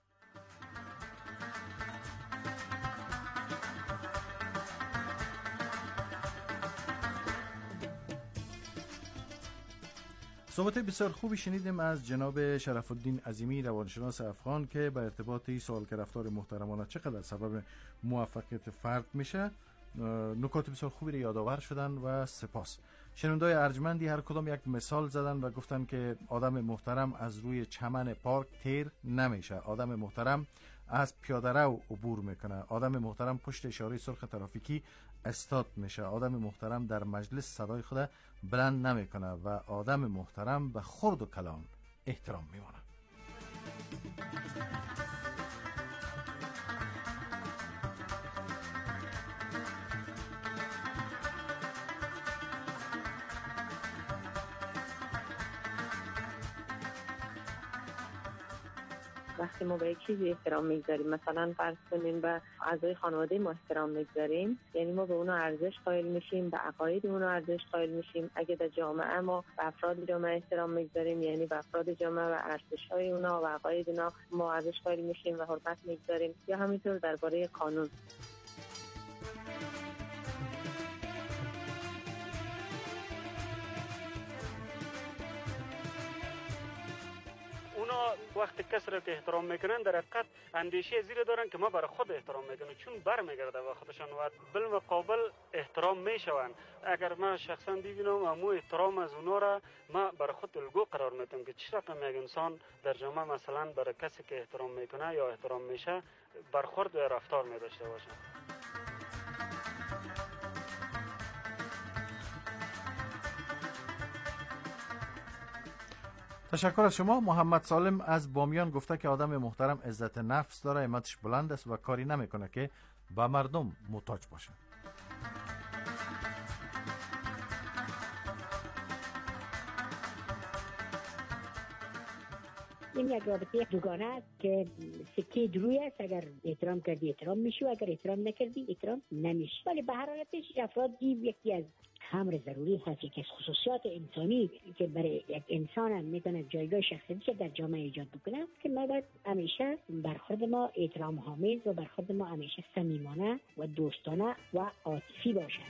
صحبت بسیار خوبی شنیدیم از جناب شرف الدین عظیمی روانشناس افغان که به ارتباط این سوال که رفتار محترمانه چقدر سبب موفقیت فرد میشه نکات بسیار خوبی رو یادآور شدن و سپاس. شنوندای ارجمندی هر کدام یک مثال زدن و گفتن که آدم محترم از روی چمن پارک تیر نمیشه، آدم محترم از پیاده رو عبور میکنه، آدم محترم پشت اشاره سرخ ترافیکی استاد میشه، آدم محترم در مجلس صدای خود بلند نمیکنه و آدم محترم به خرد و کلان احترام میمانه. وقتی ما به یک چیزی احترام میگذاریم، مثلا فرض کنیم به اعضای خانواده ما احترام میگذاریم، یعنی ما به اونا ارزش قائل میشیم، به عقاید اونا ارزش قائل میشیم. اگه در جامعه ما به افراد جامعه احترام میگذاریم، یعنی به افراد جامعه و ارزش‌های اونا و عقاید اونا ما ارزش قائل میشیم و حرمت میگذاریم. یا همینطور درباره قانون. وقتی کسی را که احترام میکنن در حقیقت اندیشه زیر دارن که ما برای خود احترام میکنن، چون برمیگرده به خودشان و بالمقابل احترام میشوند. اگر من شخصا ببینم امو احترام از اونا را ما برای خود الگو قرار میدم که چه رقم یک انسان در جامعه مثلا برای کسی که احترام میکنه یا احترام میشه برخورد و رفتار میداشته باشه. تشکر از شما. محمد سالم از بامیان گفته که آدم محترم عزت نفس داره، همتش بلند است و کاری نمیکنه که به مردم محتاج باشه. این یک رابطه دوگانه است که سکه دروی است. اگر احترام کردی احترام میشی و اگر احترام نکردی احترام نمیشی. ولی به هر حالتش افراد یکی از امر ضروری هست که خصوصیات انسانی که برای یک انسان هم میتونه جایگاه شخصیتی در جامعه ایجاد بکنه که ما باید همیشه برخورد ما احترام آمیز و برخورد ما همیشه صمیمانه و دوستانه و عاطفی باشه.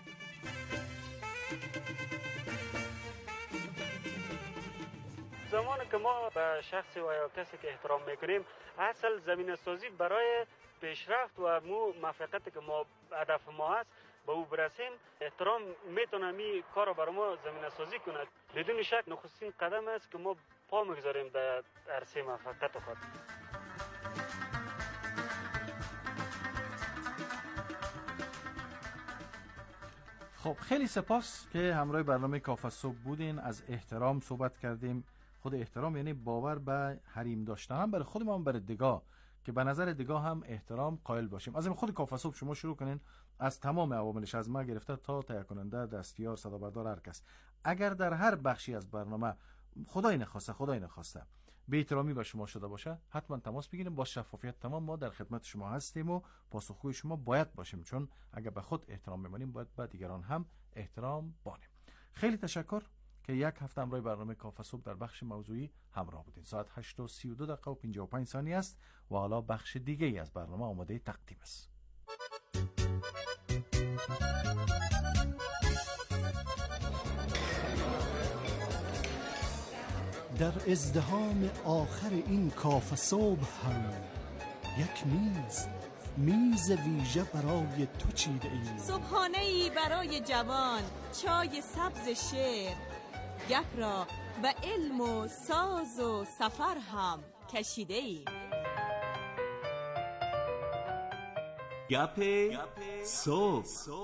زمانی که ما به شخصی و یا کسی که احترام میکنیم اصل زمینه سازی برای پیشرفت و مو موفقیتی که ما هدف ما هست به او برسیم، احترام میتونه می کارو برای ما زمینه سازی کنه. بدون شک نخستین قدم است که ما پا میگذاریم در عرصه موفقیت خود. خب خیلی سپاس که همراه برنامه کافه صبح بودین. از احترام صحبت کردیم. خود احترام یعنی باور به حریم داشتن، هم برای خودمون هم برای دیگاه، که به نظر دیگاه هم احترام قائل باشیم. از این خود کافه صبح شما شروع کنین، از تمام عواملش، از ما گرفته تا تهیه کننده، دستیار، صدابردار، هر کس، اگر در هر بخشی از برنامه خدای نخواسته خدای نخواسته بی احترامی به شما شده باشه، حتما تماس بگیریم. با شفافیت تمام ما در خدمت شما هستیم و پاسخگوی شما باید باشیم، چون اگر به خود احترام بمانیم باید به دیگران هم احترام بانیم. خیلی تشکر که یک هفته همراه برنامه کافه صبح در بخش موضوعی همراه بودین. ساعت هشت و سی و دو دقیقه و پنجاه و پنج ثانیه است و حالا بخش دیگه ای از برنامه آماده تقدیم است. در ازدحام آخر این کافه صبح هم یک میز میز ویژه برای تو چیده ایم. صبحانه‌ای برای جوان، چای سبز شعر، گپ را به علم و ساز و سفر هم کشیده ایم. گپ صبح.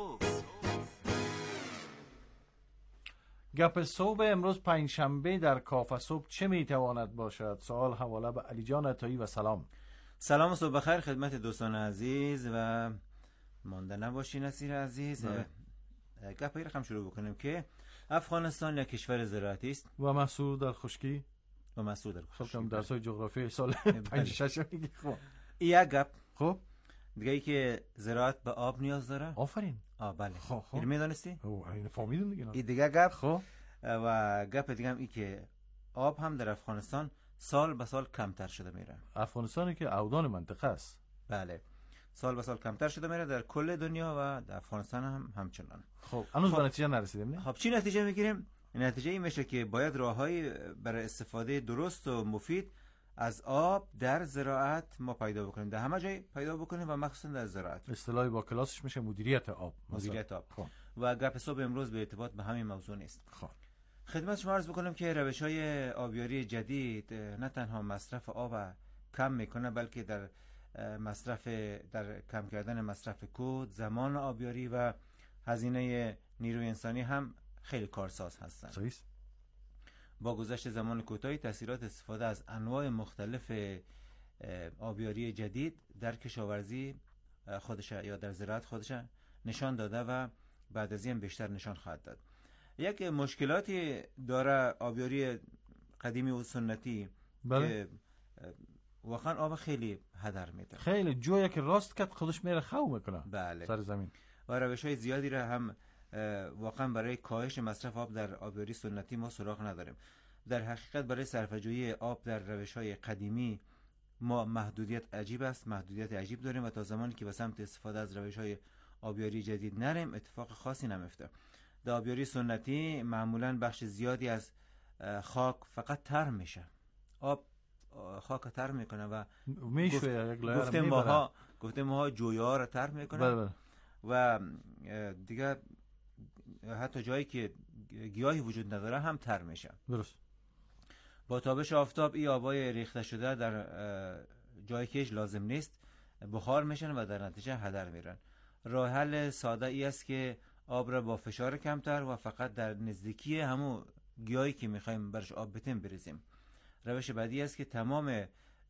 گپ صبح امروز پنجشنبه در کافه صبح چه میتواند باشد؟ سوال حواله به علی جان عطایی و سلام. سلام و صبح بخیر خدمت دوستان عزیز و مانده نباشی نصیر عزیز. گپ رقم شروع بکنیم که افغانستان یک کشور زراعتی است و محصول در خشکی و محصول در خشکی. خب درسای جغرافی سال پنج شش میگی. خب یک گپ. خب دیگه ای که زراعت به آب نیاز داره. آفرین. آ بله. خب خب اینو میدونستی؟ او این فهمیدم دیگه. این دیگه گپ. خب و گپ دیگه هم ای که آب هم در افغانستان سال به سال کمتر شده میره. افغانستانی که اودان منطقه است. بله. سال به سال کمتر شده میره در کل دنیا و در افغانستان هم همچنان. خب هنوز خب. به نتیجه نرسیدیم نه؟ خب چی نتیجه میگیریم؟ نتیجه این میشه که باید راههایی برای استفاده درست و مفید از آب در زراعت ما پیدا بکنیم، در همه جای پیدا بکنیم و مخصوصا در زراعت. اصطلاحی با کلاسش میشه مدیریت آب. مدیریت آب. خب. و گپ صبح امروز به ارتباط به همین موضوع نیست. خب خدمت شما عرض بکنم که روش‌های آبیاری جدید نه تنها مصرف آب کم میکنه، بلکه در مصرف در کم کردن مصرف کود، زمان آبیاری و هزینه نیروی انسانی هم خیلی کارساز هستند. صحیح. با گذشت زمان کوتاهی تاثیرات استفاده از انواع مختلف آبیاری جدید در کشاورزی خودش یا در زراعت خودش نشان داده و بعد از این بیشتر نشان خواهد داد. یک مشکلاتی داره آبیاری قدیمی و سنتی. بله. که واقعا آب خیلی هدر میده. خیلی جویا که راست کرد خودش میره خو میکنه. بله. سر زمین. و روش‌های زیادی را هم واقعا برای کاهش مصرف آب در آبیاری سنتی ما سراغ نداریم. در حقیقت برای صرفه‌جویی آب در روش‌های قدیمی ما محدودیت عجیب است، محدودیت عجیب داریم و تا زمانی که به سمت استفاده از روش‌های آبیاری جدید نریم اتفاق خاصی نمیفته. در آبیاری سنتی معمولاً بخش زیادی از خاک فقط تر میشه. آب خاک تر میکنه و میشه گفته ماها گفته ماها جویا را تر میکنه. بله بله. و دیگه حتی جایی که گیاهی وجود نداره هم تر میشه. درست. با تابش آفتاب این آبای ریخته شده در جایی که لازم نیست بخار میشن و در نتیجه هدر میرن. راه حل ساده ای است که آب را با فشار کمتر و فقط در نزدیکی همون گیاهی که میخوایم برش آب بتیم بریزیم. روش بعدی است که تمام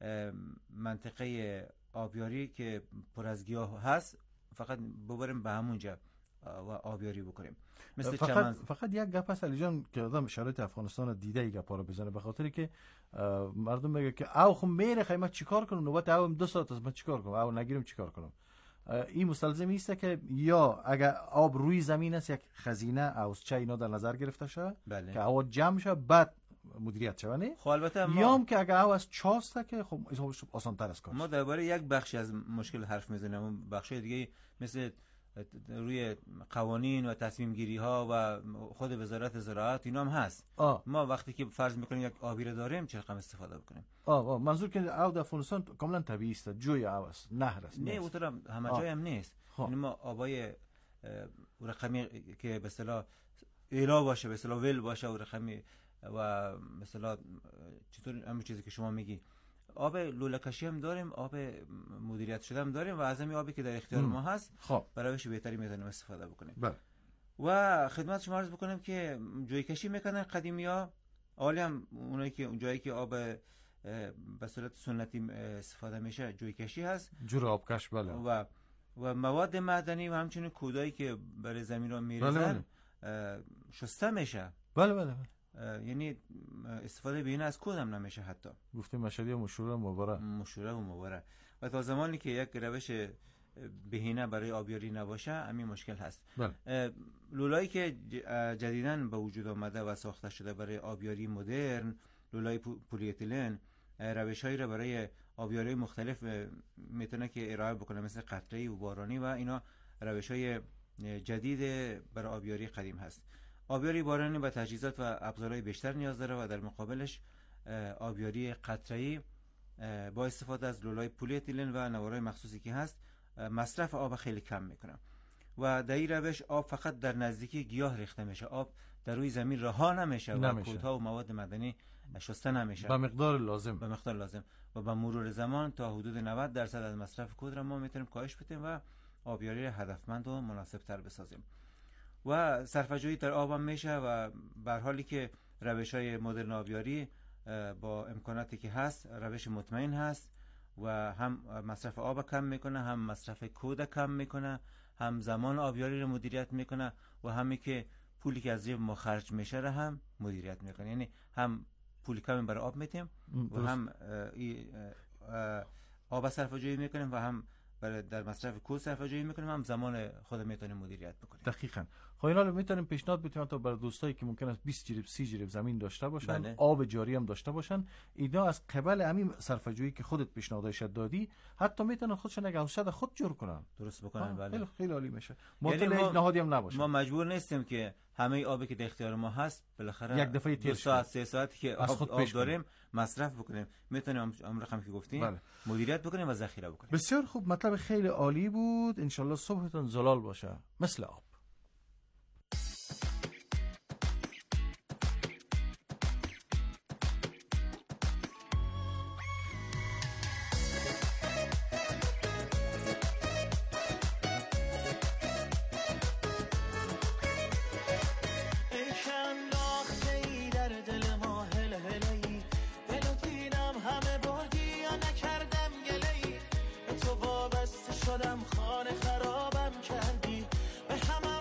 منطقه آبیاری که پر از گیاه هست فقط ببریم به همونجا و آبیاری بکنیم. مثل فقط چمن. فقط یک گپ است علی جان که آدم شرایط افغانستان دیده ای گپا رو بزنه، به خاطری که مردم میگه که او خب میره خیمت چیکار کنم، نوبت او دو ساعت است من چیکار کنم، او نگیرم چیکار کنم. این مستلزم است که یا اگر آب روی زمین است یک خزینه از چه اینا در نظر گرفته شه. بله. که او جمع شه بعد مدیریت شوه نه. خب البته ما یا هم که اگر او از چاسته که خب آسان تر است کارش. ما درباره یک بخشی از مشکل حرف میزنیم، اون بخشای دیگه مثل روی قوانین و تصمیم گیری ها و خود وزارت زراعت اینا هم هست. آه. ما وقتی که فرض میکنیم یک آبی رو داریم چه رقم استفاده بکنیم. آه آه منظور که او در افغانستان کاملا طبیعی است، جوی او است، نهر است. نه اونطور همه جای هم نیست. یعنی ما آبای رقمی که به اصطلاح ایلا باشه، به اصطلاح ول باشه و رقمی و مثلا چطور همین چیزی که شما میگی آب لوله کشی هم داریم، آب مدیریت شده هم داریم و از همین آبی که در اختیار ما هست خب برای روش بهتری میتونیم استفاده بکنیم. بله. و خدمت شما عرض بکنم که جوی کشی میکنن قدیمی ها، حالی هم اونایی که جایی که آب به صورت سنتی استفاده میشه جوی کشی هست، جور آبکش. بله. و و مواد معدنی و همچنین کودایی که برای زمین رو میریزن بله بله. شسته میشه. بله بله بله. یعنی استفاده بینه از کود هم نمیشه. حتی گفتیم مشهدی مشوره مباره مشوره و مباره و تا زمانی که یک روش بهینه برای آبیاری نباشه همین مشکل هست. بله. لولایی که جدیداً به وجود آمده و ساخته شده برای آبیاری مدرن، لولای پولی اتیلن، روش‌هایی را برای آبیاری مختلف میتونه که ارائه بکنه، مثل قطره‌ای و بارانی و اینا روش‌های جدید برای آبیاری قدیم هست. آبیاری بارانی با تجهیزات و ابزارهای بیشتر نیاز داره و در مقابلش آبیاری قطره‌ای با استفاده از لولای پولی اتیلن و نوارهای مخصوصی که هست مصرف آب خیلی کم میکنه و در این روش آب فقط در نزدیکی گیاه ریخته میشه، آب در روی زمین رها نمیشه و کودها و مواد معدنی شسته نمیشه به مقدار لازم به مقدار لازم و با مرور زمان تا حدود نود درصد از مصرف کود را ما میتونیم کاهش بدیم و آبیاری هدفمند و مناسب تر بسازیم. و صرفه‌جویی در آب هم میشه و به هر حالی که روش‌های مدرن آبیاری با امکاناتی که هست روش مطمئن هست و هم مصرف آب کم میکنه، هم مصرف کود کم میکنه، هم زمان آبیاری رو مدیریت میکنه و همی که پولی که از جیب ما خرج میشه رو هم مدیریت میکنه. یعنی هم پول کمی برای آب میتیم و هم آب صرفه‌جویی میکنیم و هم برای در مصرف کود صرفه‌جویی میکنیم، هم زمان خود میتونیم مدیریت بکنیم. دقیقاً. خب اینا رو میتونیم پیشنهاد بدیم تا برای دوستایی که ممکن است بیست جریب سی جریب زمین داشته باشن، بله. آب جاری هم داشته باشن، اینا از قبل همین صرفه‌جویی که خودت پیشنهادش دادی حتی میتونن خودشون یک اوسط خود جور کنن، درست بکنن. بله. خیلی خیلی عالی میشه. ما یعنی ما نهادی هم نباشه. ما مجبور نیستیم که همه آبی که در اختیار ما هست بالاخره یک دفعه دو ساعت سه ساعتی که آب, آب داریم مصرف بکنیم. میتونیم هم رقم که گفتیم بله. مدیریت بکنیم و ذخیره بکنیم. بسیار خوب، مطلب خیلی عالی بود. ان شاء الله صبحتون زلال باشه مثل آب. خانه خرابم کردی، به همه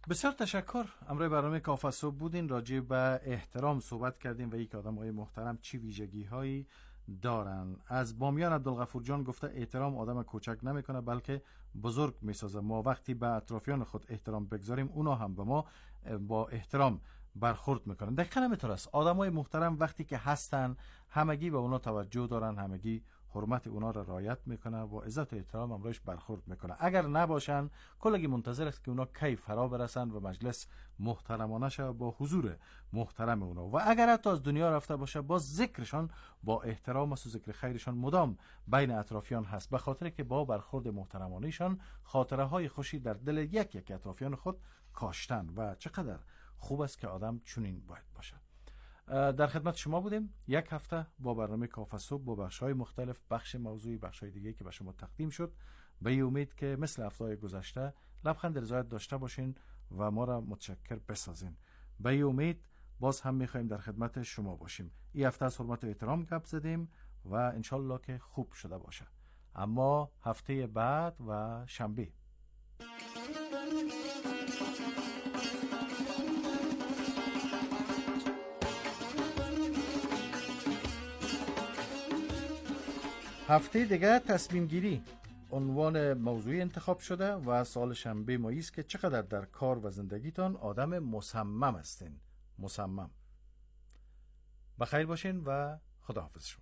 بسیار تشکر. امروز برنامه کافه صبح بودین، راجع به احترام صحبت کردیم و یک آدم‌های محترم چی ویژگی‌هایی دارن. از بامیان عبدالغفور جان گفته احترام آدم کوچک نمیکنه بلکه بزرگ میسازه. ما وقتی به اطرافیان خود احترام بگذاریم اونا هم به ما با احترام برخورد میکنن. دقیقاً همینطور است. آدمای محترم وقتی که هستن همگی به اونا توجه دارن، همگی حرمت اونا را رعایت میکنه و عزت و احترام امروش برخورد میکنه. اگر نباشن کلگی منتظر است که اونا کی فرا برسن و مجلس محترمانه شه با حضور محترم اونا، و اگر حتی از دنیا رفته باشه باز ذکرشان با احترام و ذکر خیرشان مدام بین اطرافیان هست، به خاطر که با برخورد محترمانهشان خاطره های خوشی در دل یک یک اطرافیان خود کاشتن و چقدر خوب است که آدم چنین باید باشه. در خدمت شما بودیم یک هفته با برنامه کافه صبح با بخش‌های مختلف، بخش موضوعی، بخش‌های دیگه که به شما تقدیم شد. به امید که مثل هفته‌های گذشته لبخند رضایت داشته باشین و ما را متشکر بسازین. به امید باز هم می‌خوایم در خدمت شما باشیم. این هفته از حرمت و احترام گپ زدیم و انشالله که خوب شده باشه. اما هفته بعد و شنبه هفته دیگه تصمیم گیری عنوان موضوعی انتخاب شده و سال شنبه مایی است که چقدر در کار و زندگیتان آدم مصمم هستین. مصمم. بخیر باشین و خداحافظ شما.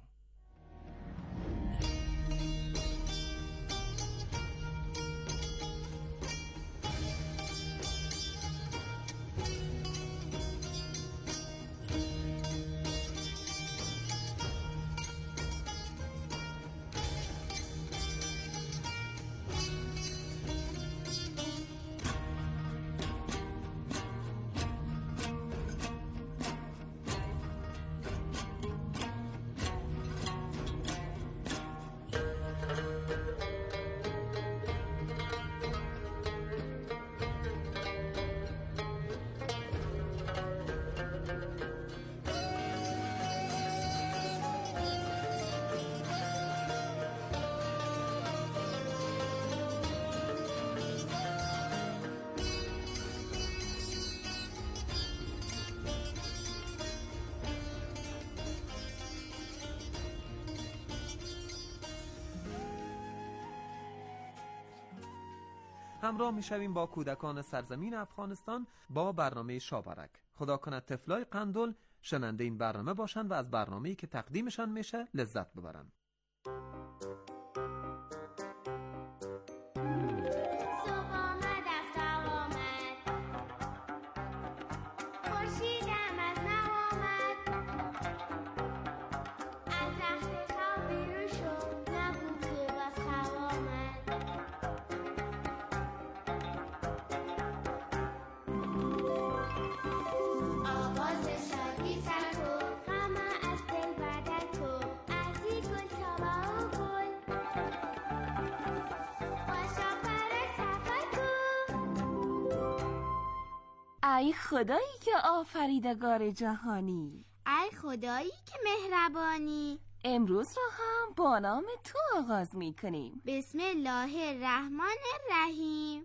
همراه میشویم با کودکان سرزمین افغانستان با برنامه شابرک. خدا کند طفلای قندل شننده این برنامه باشند و از برنامه‌ای که تقدیمشان میشه لذت ببرند. ای خدایی که آفریدگار جهانی، ای خدایی که مهربانی، امروز رو هم با نام تو آغاز می کنیم. بسم الله الرحمن الرحیم.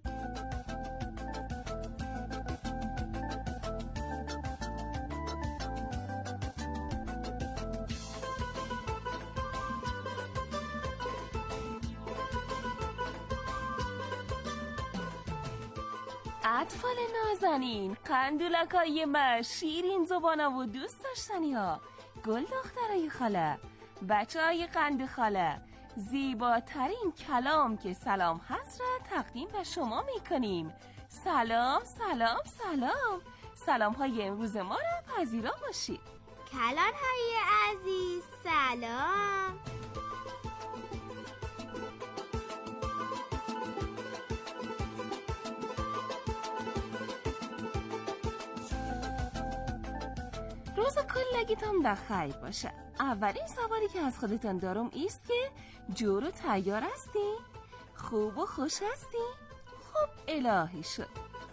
اطفال نازنین، قندولکای من، شیرین زبانا و دوست داشتنی ها، گل دخترای خاله، بچه های قند خاله، زیباترین کلام که سلام هست را تقدیم به شما می کنیم. سلام سلام سلام. سلام های امروز ما را پذیرا باشید. کلان های عزیز سلام. روز کلگیتان بخیر باشه. اولین سوالی که از خودتان دارم ایست که جور و تیار هستی؟ خوب و خوش هستی؟ خب الهی شد.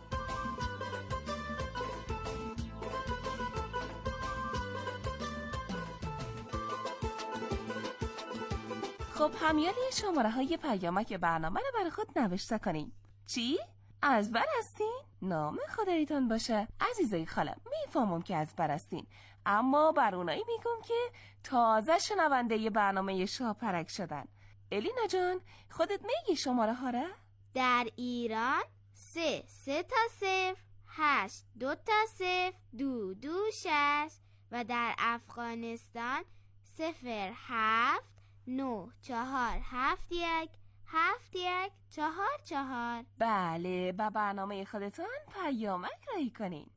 خب همیالی شماره های پیامک برنامه رو برای خود نوشته کنیم. چی؟ از بر هستین؟ نام خدایتان باشه. عزیزای خاله میفهمم که از برستین، اما بر اونایی میگم که تازه شنونده ی برنامه شاپرک شدن. الینا جان خودت میگی شماره ها را؟ در ایران سه سه تا صفر، هشت دو تا صفر، دو دو شش و در افغانستان صفر هفت نو چهار هفت یک هفت یک چهار چهار. بله، با برنامه خودتان پیامک راهی کنین.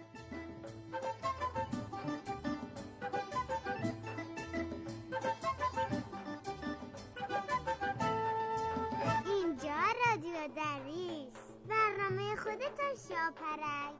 اینجا رادیو دریس، برنامه خودتان شاپرک.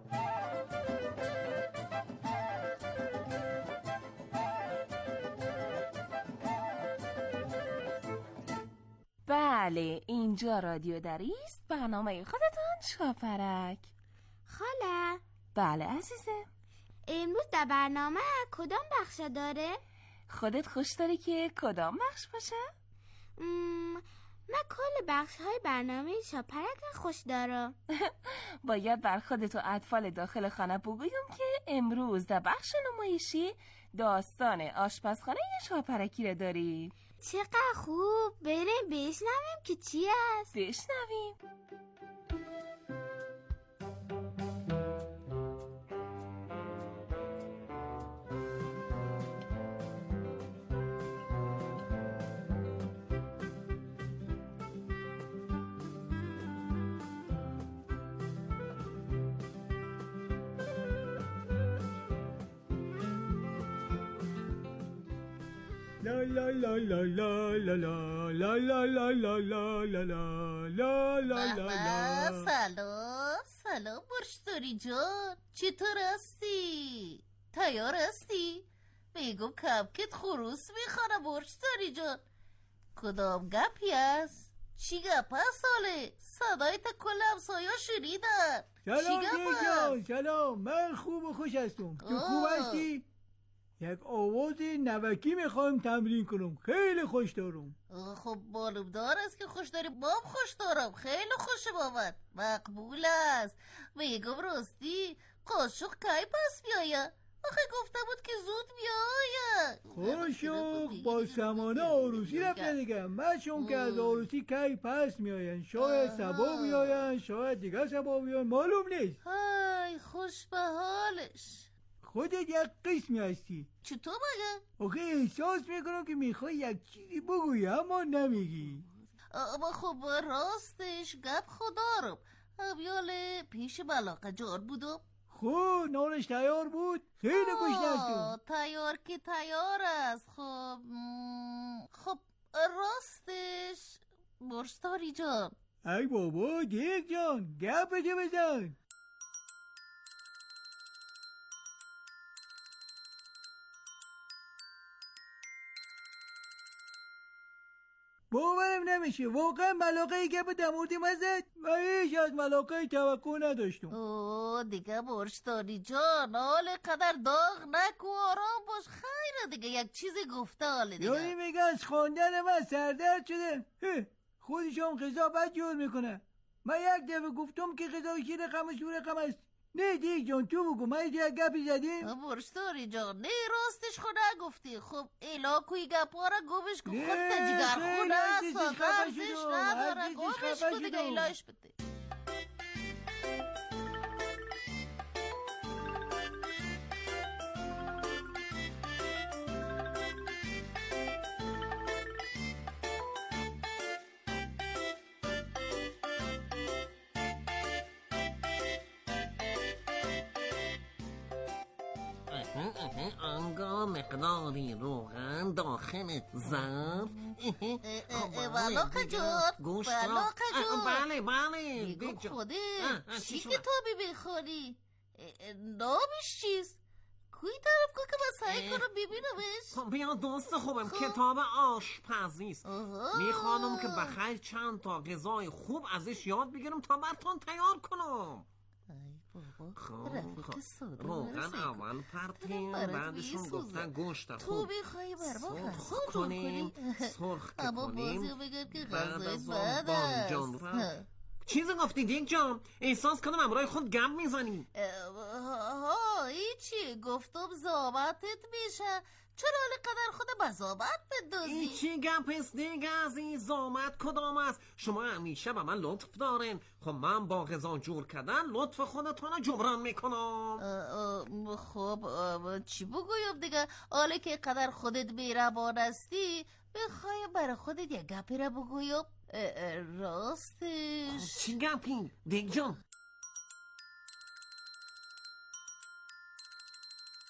بله، اینجا رادیو دریست، برنامه خودتان شاپرک. خاله. بله عزیزه. امروز در برنامه کدام بخش داره؟ خودت خوش داری که کدام بخش باشه؟ م... من کل بخش های برنامه شاپرک خوش دارم. باید بر خودت و اطفال داخل خانه بگویم که امروز در بخش نمایشی داستان آشپزخانه شاپرکی رو داری. چقدر خوب، بریم بشنویم که چی است. بشنویم. La la la la la la la la la la la la la la la la la. سلام سلام برشتاری جان، چطور هستی؟ تیار هستی؟ میگم کپکت خروس میخوانه برشتاری جان. کدام گپی است؟ چی گپ است حاله؟ صدای تا کل همسایا شنیدن. سلام جان، سلام، من خوب و خوش هستم. تو خوب هستی؟ یک آواز نوکی میخوایم تمرین کنم، خیلی خوش دارم. خب معلوم دار است که خوش داری، بام خوش دارم، خیلی خوش بابد، مقبول است. میگم راستی قاشق کی پس بیاید؟ آخه گفته بود که زود بیاید. قاشق با سمانه عروسی رفته دیگه، مشون که از عروسی کی پس میاین، شاید سبا بیاین، شاید دیگه سبا بیاین، معلوم نیست. های خوش به حالش. خودت یک قسمی هستی. چطور مگه؟ آخه احساس میکنم که میخوای یک چیزی بگویی اما نمیگی. اما خب راستش گپ خدارم. بیاله پیش ملاقه جان بودم. خب نانش تیار بود؟ خیلی گوشت هستم. تیار که تیار است. خب خب راستش برشتاری جان. ای بابا دیگ جان، گپ بده بزن. باورم نمیشه، واقعا ملاقه گپ در مورد من زد. من هیچ از ملاقه توقع نداشتم. اوه دیگه برشتاری جان، حال قدر داغ نکو، آرام باش، خیره دیگه یک چیزی گفته حاله دیگه. یعنی میگه از خواندن من سردرد شده؟ خودش هم غذا بد جور میکنه. من یک دفعه گفتم که غذا کی رقم و شو رقم است. نه دیگه جان تو بگو، من یک گپی زدیم؟ برشتاری جان نه راستش خود نگفتی. خب ایلا کوی گپا را گوبش کن، خود تجیگر خونه است، ارزش نداره، گوبش کن دیگه ایلاش بده. آنگاه مقداری روغن داخل ظرف. بلاکه جان، بلاکه جان. بله بله بگم خوده چی کتابی بخوری؟ نامش چیست؟ کوی طرف کن که من سعی کنم ببینمش. بیا دوست خوبم، کتاب آشپزی است. میخوانم که بخیر چند تا غذای خوب ازش یاد بگیرم تا براتون تیار کنم. رفیق ساده روغن اول پرتیم، بعدشون گفتن گوشت تو بخوایی بر ما سرخ کنیم، سرخ اما کنیم، بازی بگم که بعد غذای از بد اون بانجان چیزی گفتی دیگ جان؟ احساس کنم امرای خود گم میزنی. ها ایچی گفتم زابطت میشه، چرا حالی قدر خود بزابط بدازی؟ این چی گپ است دیگ عزیز؟ زامت کدام است؟ شما همیشه به من لطف دارین، خب من با غذا جور کردن لطف خودتون جبران میکنم. خب چی بگویم دیگه؟ حالی که قدر خودت بیربان هستی بخوای برای خودت یه گپی را بگویم. راستش چی گپی دیگ جان؟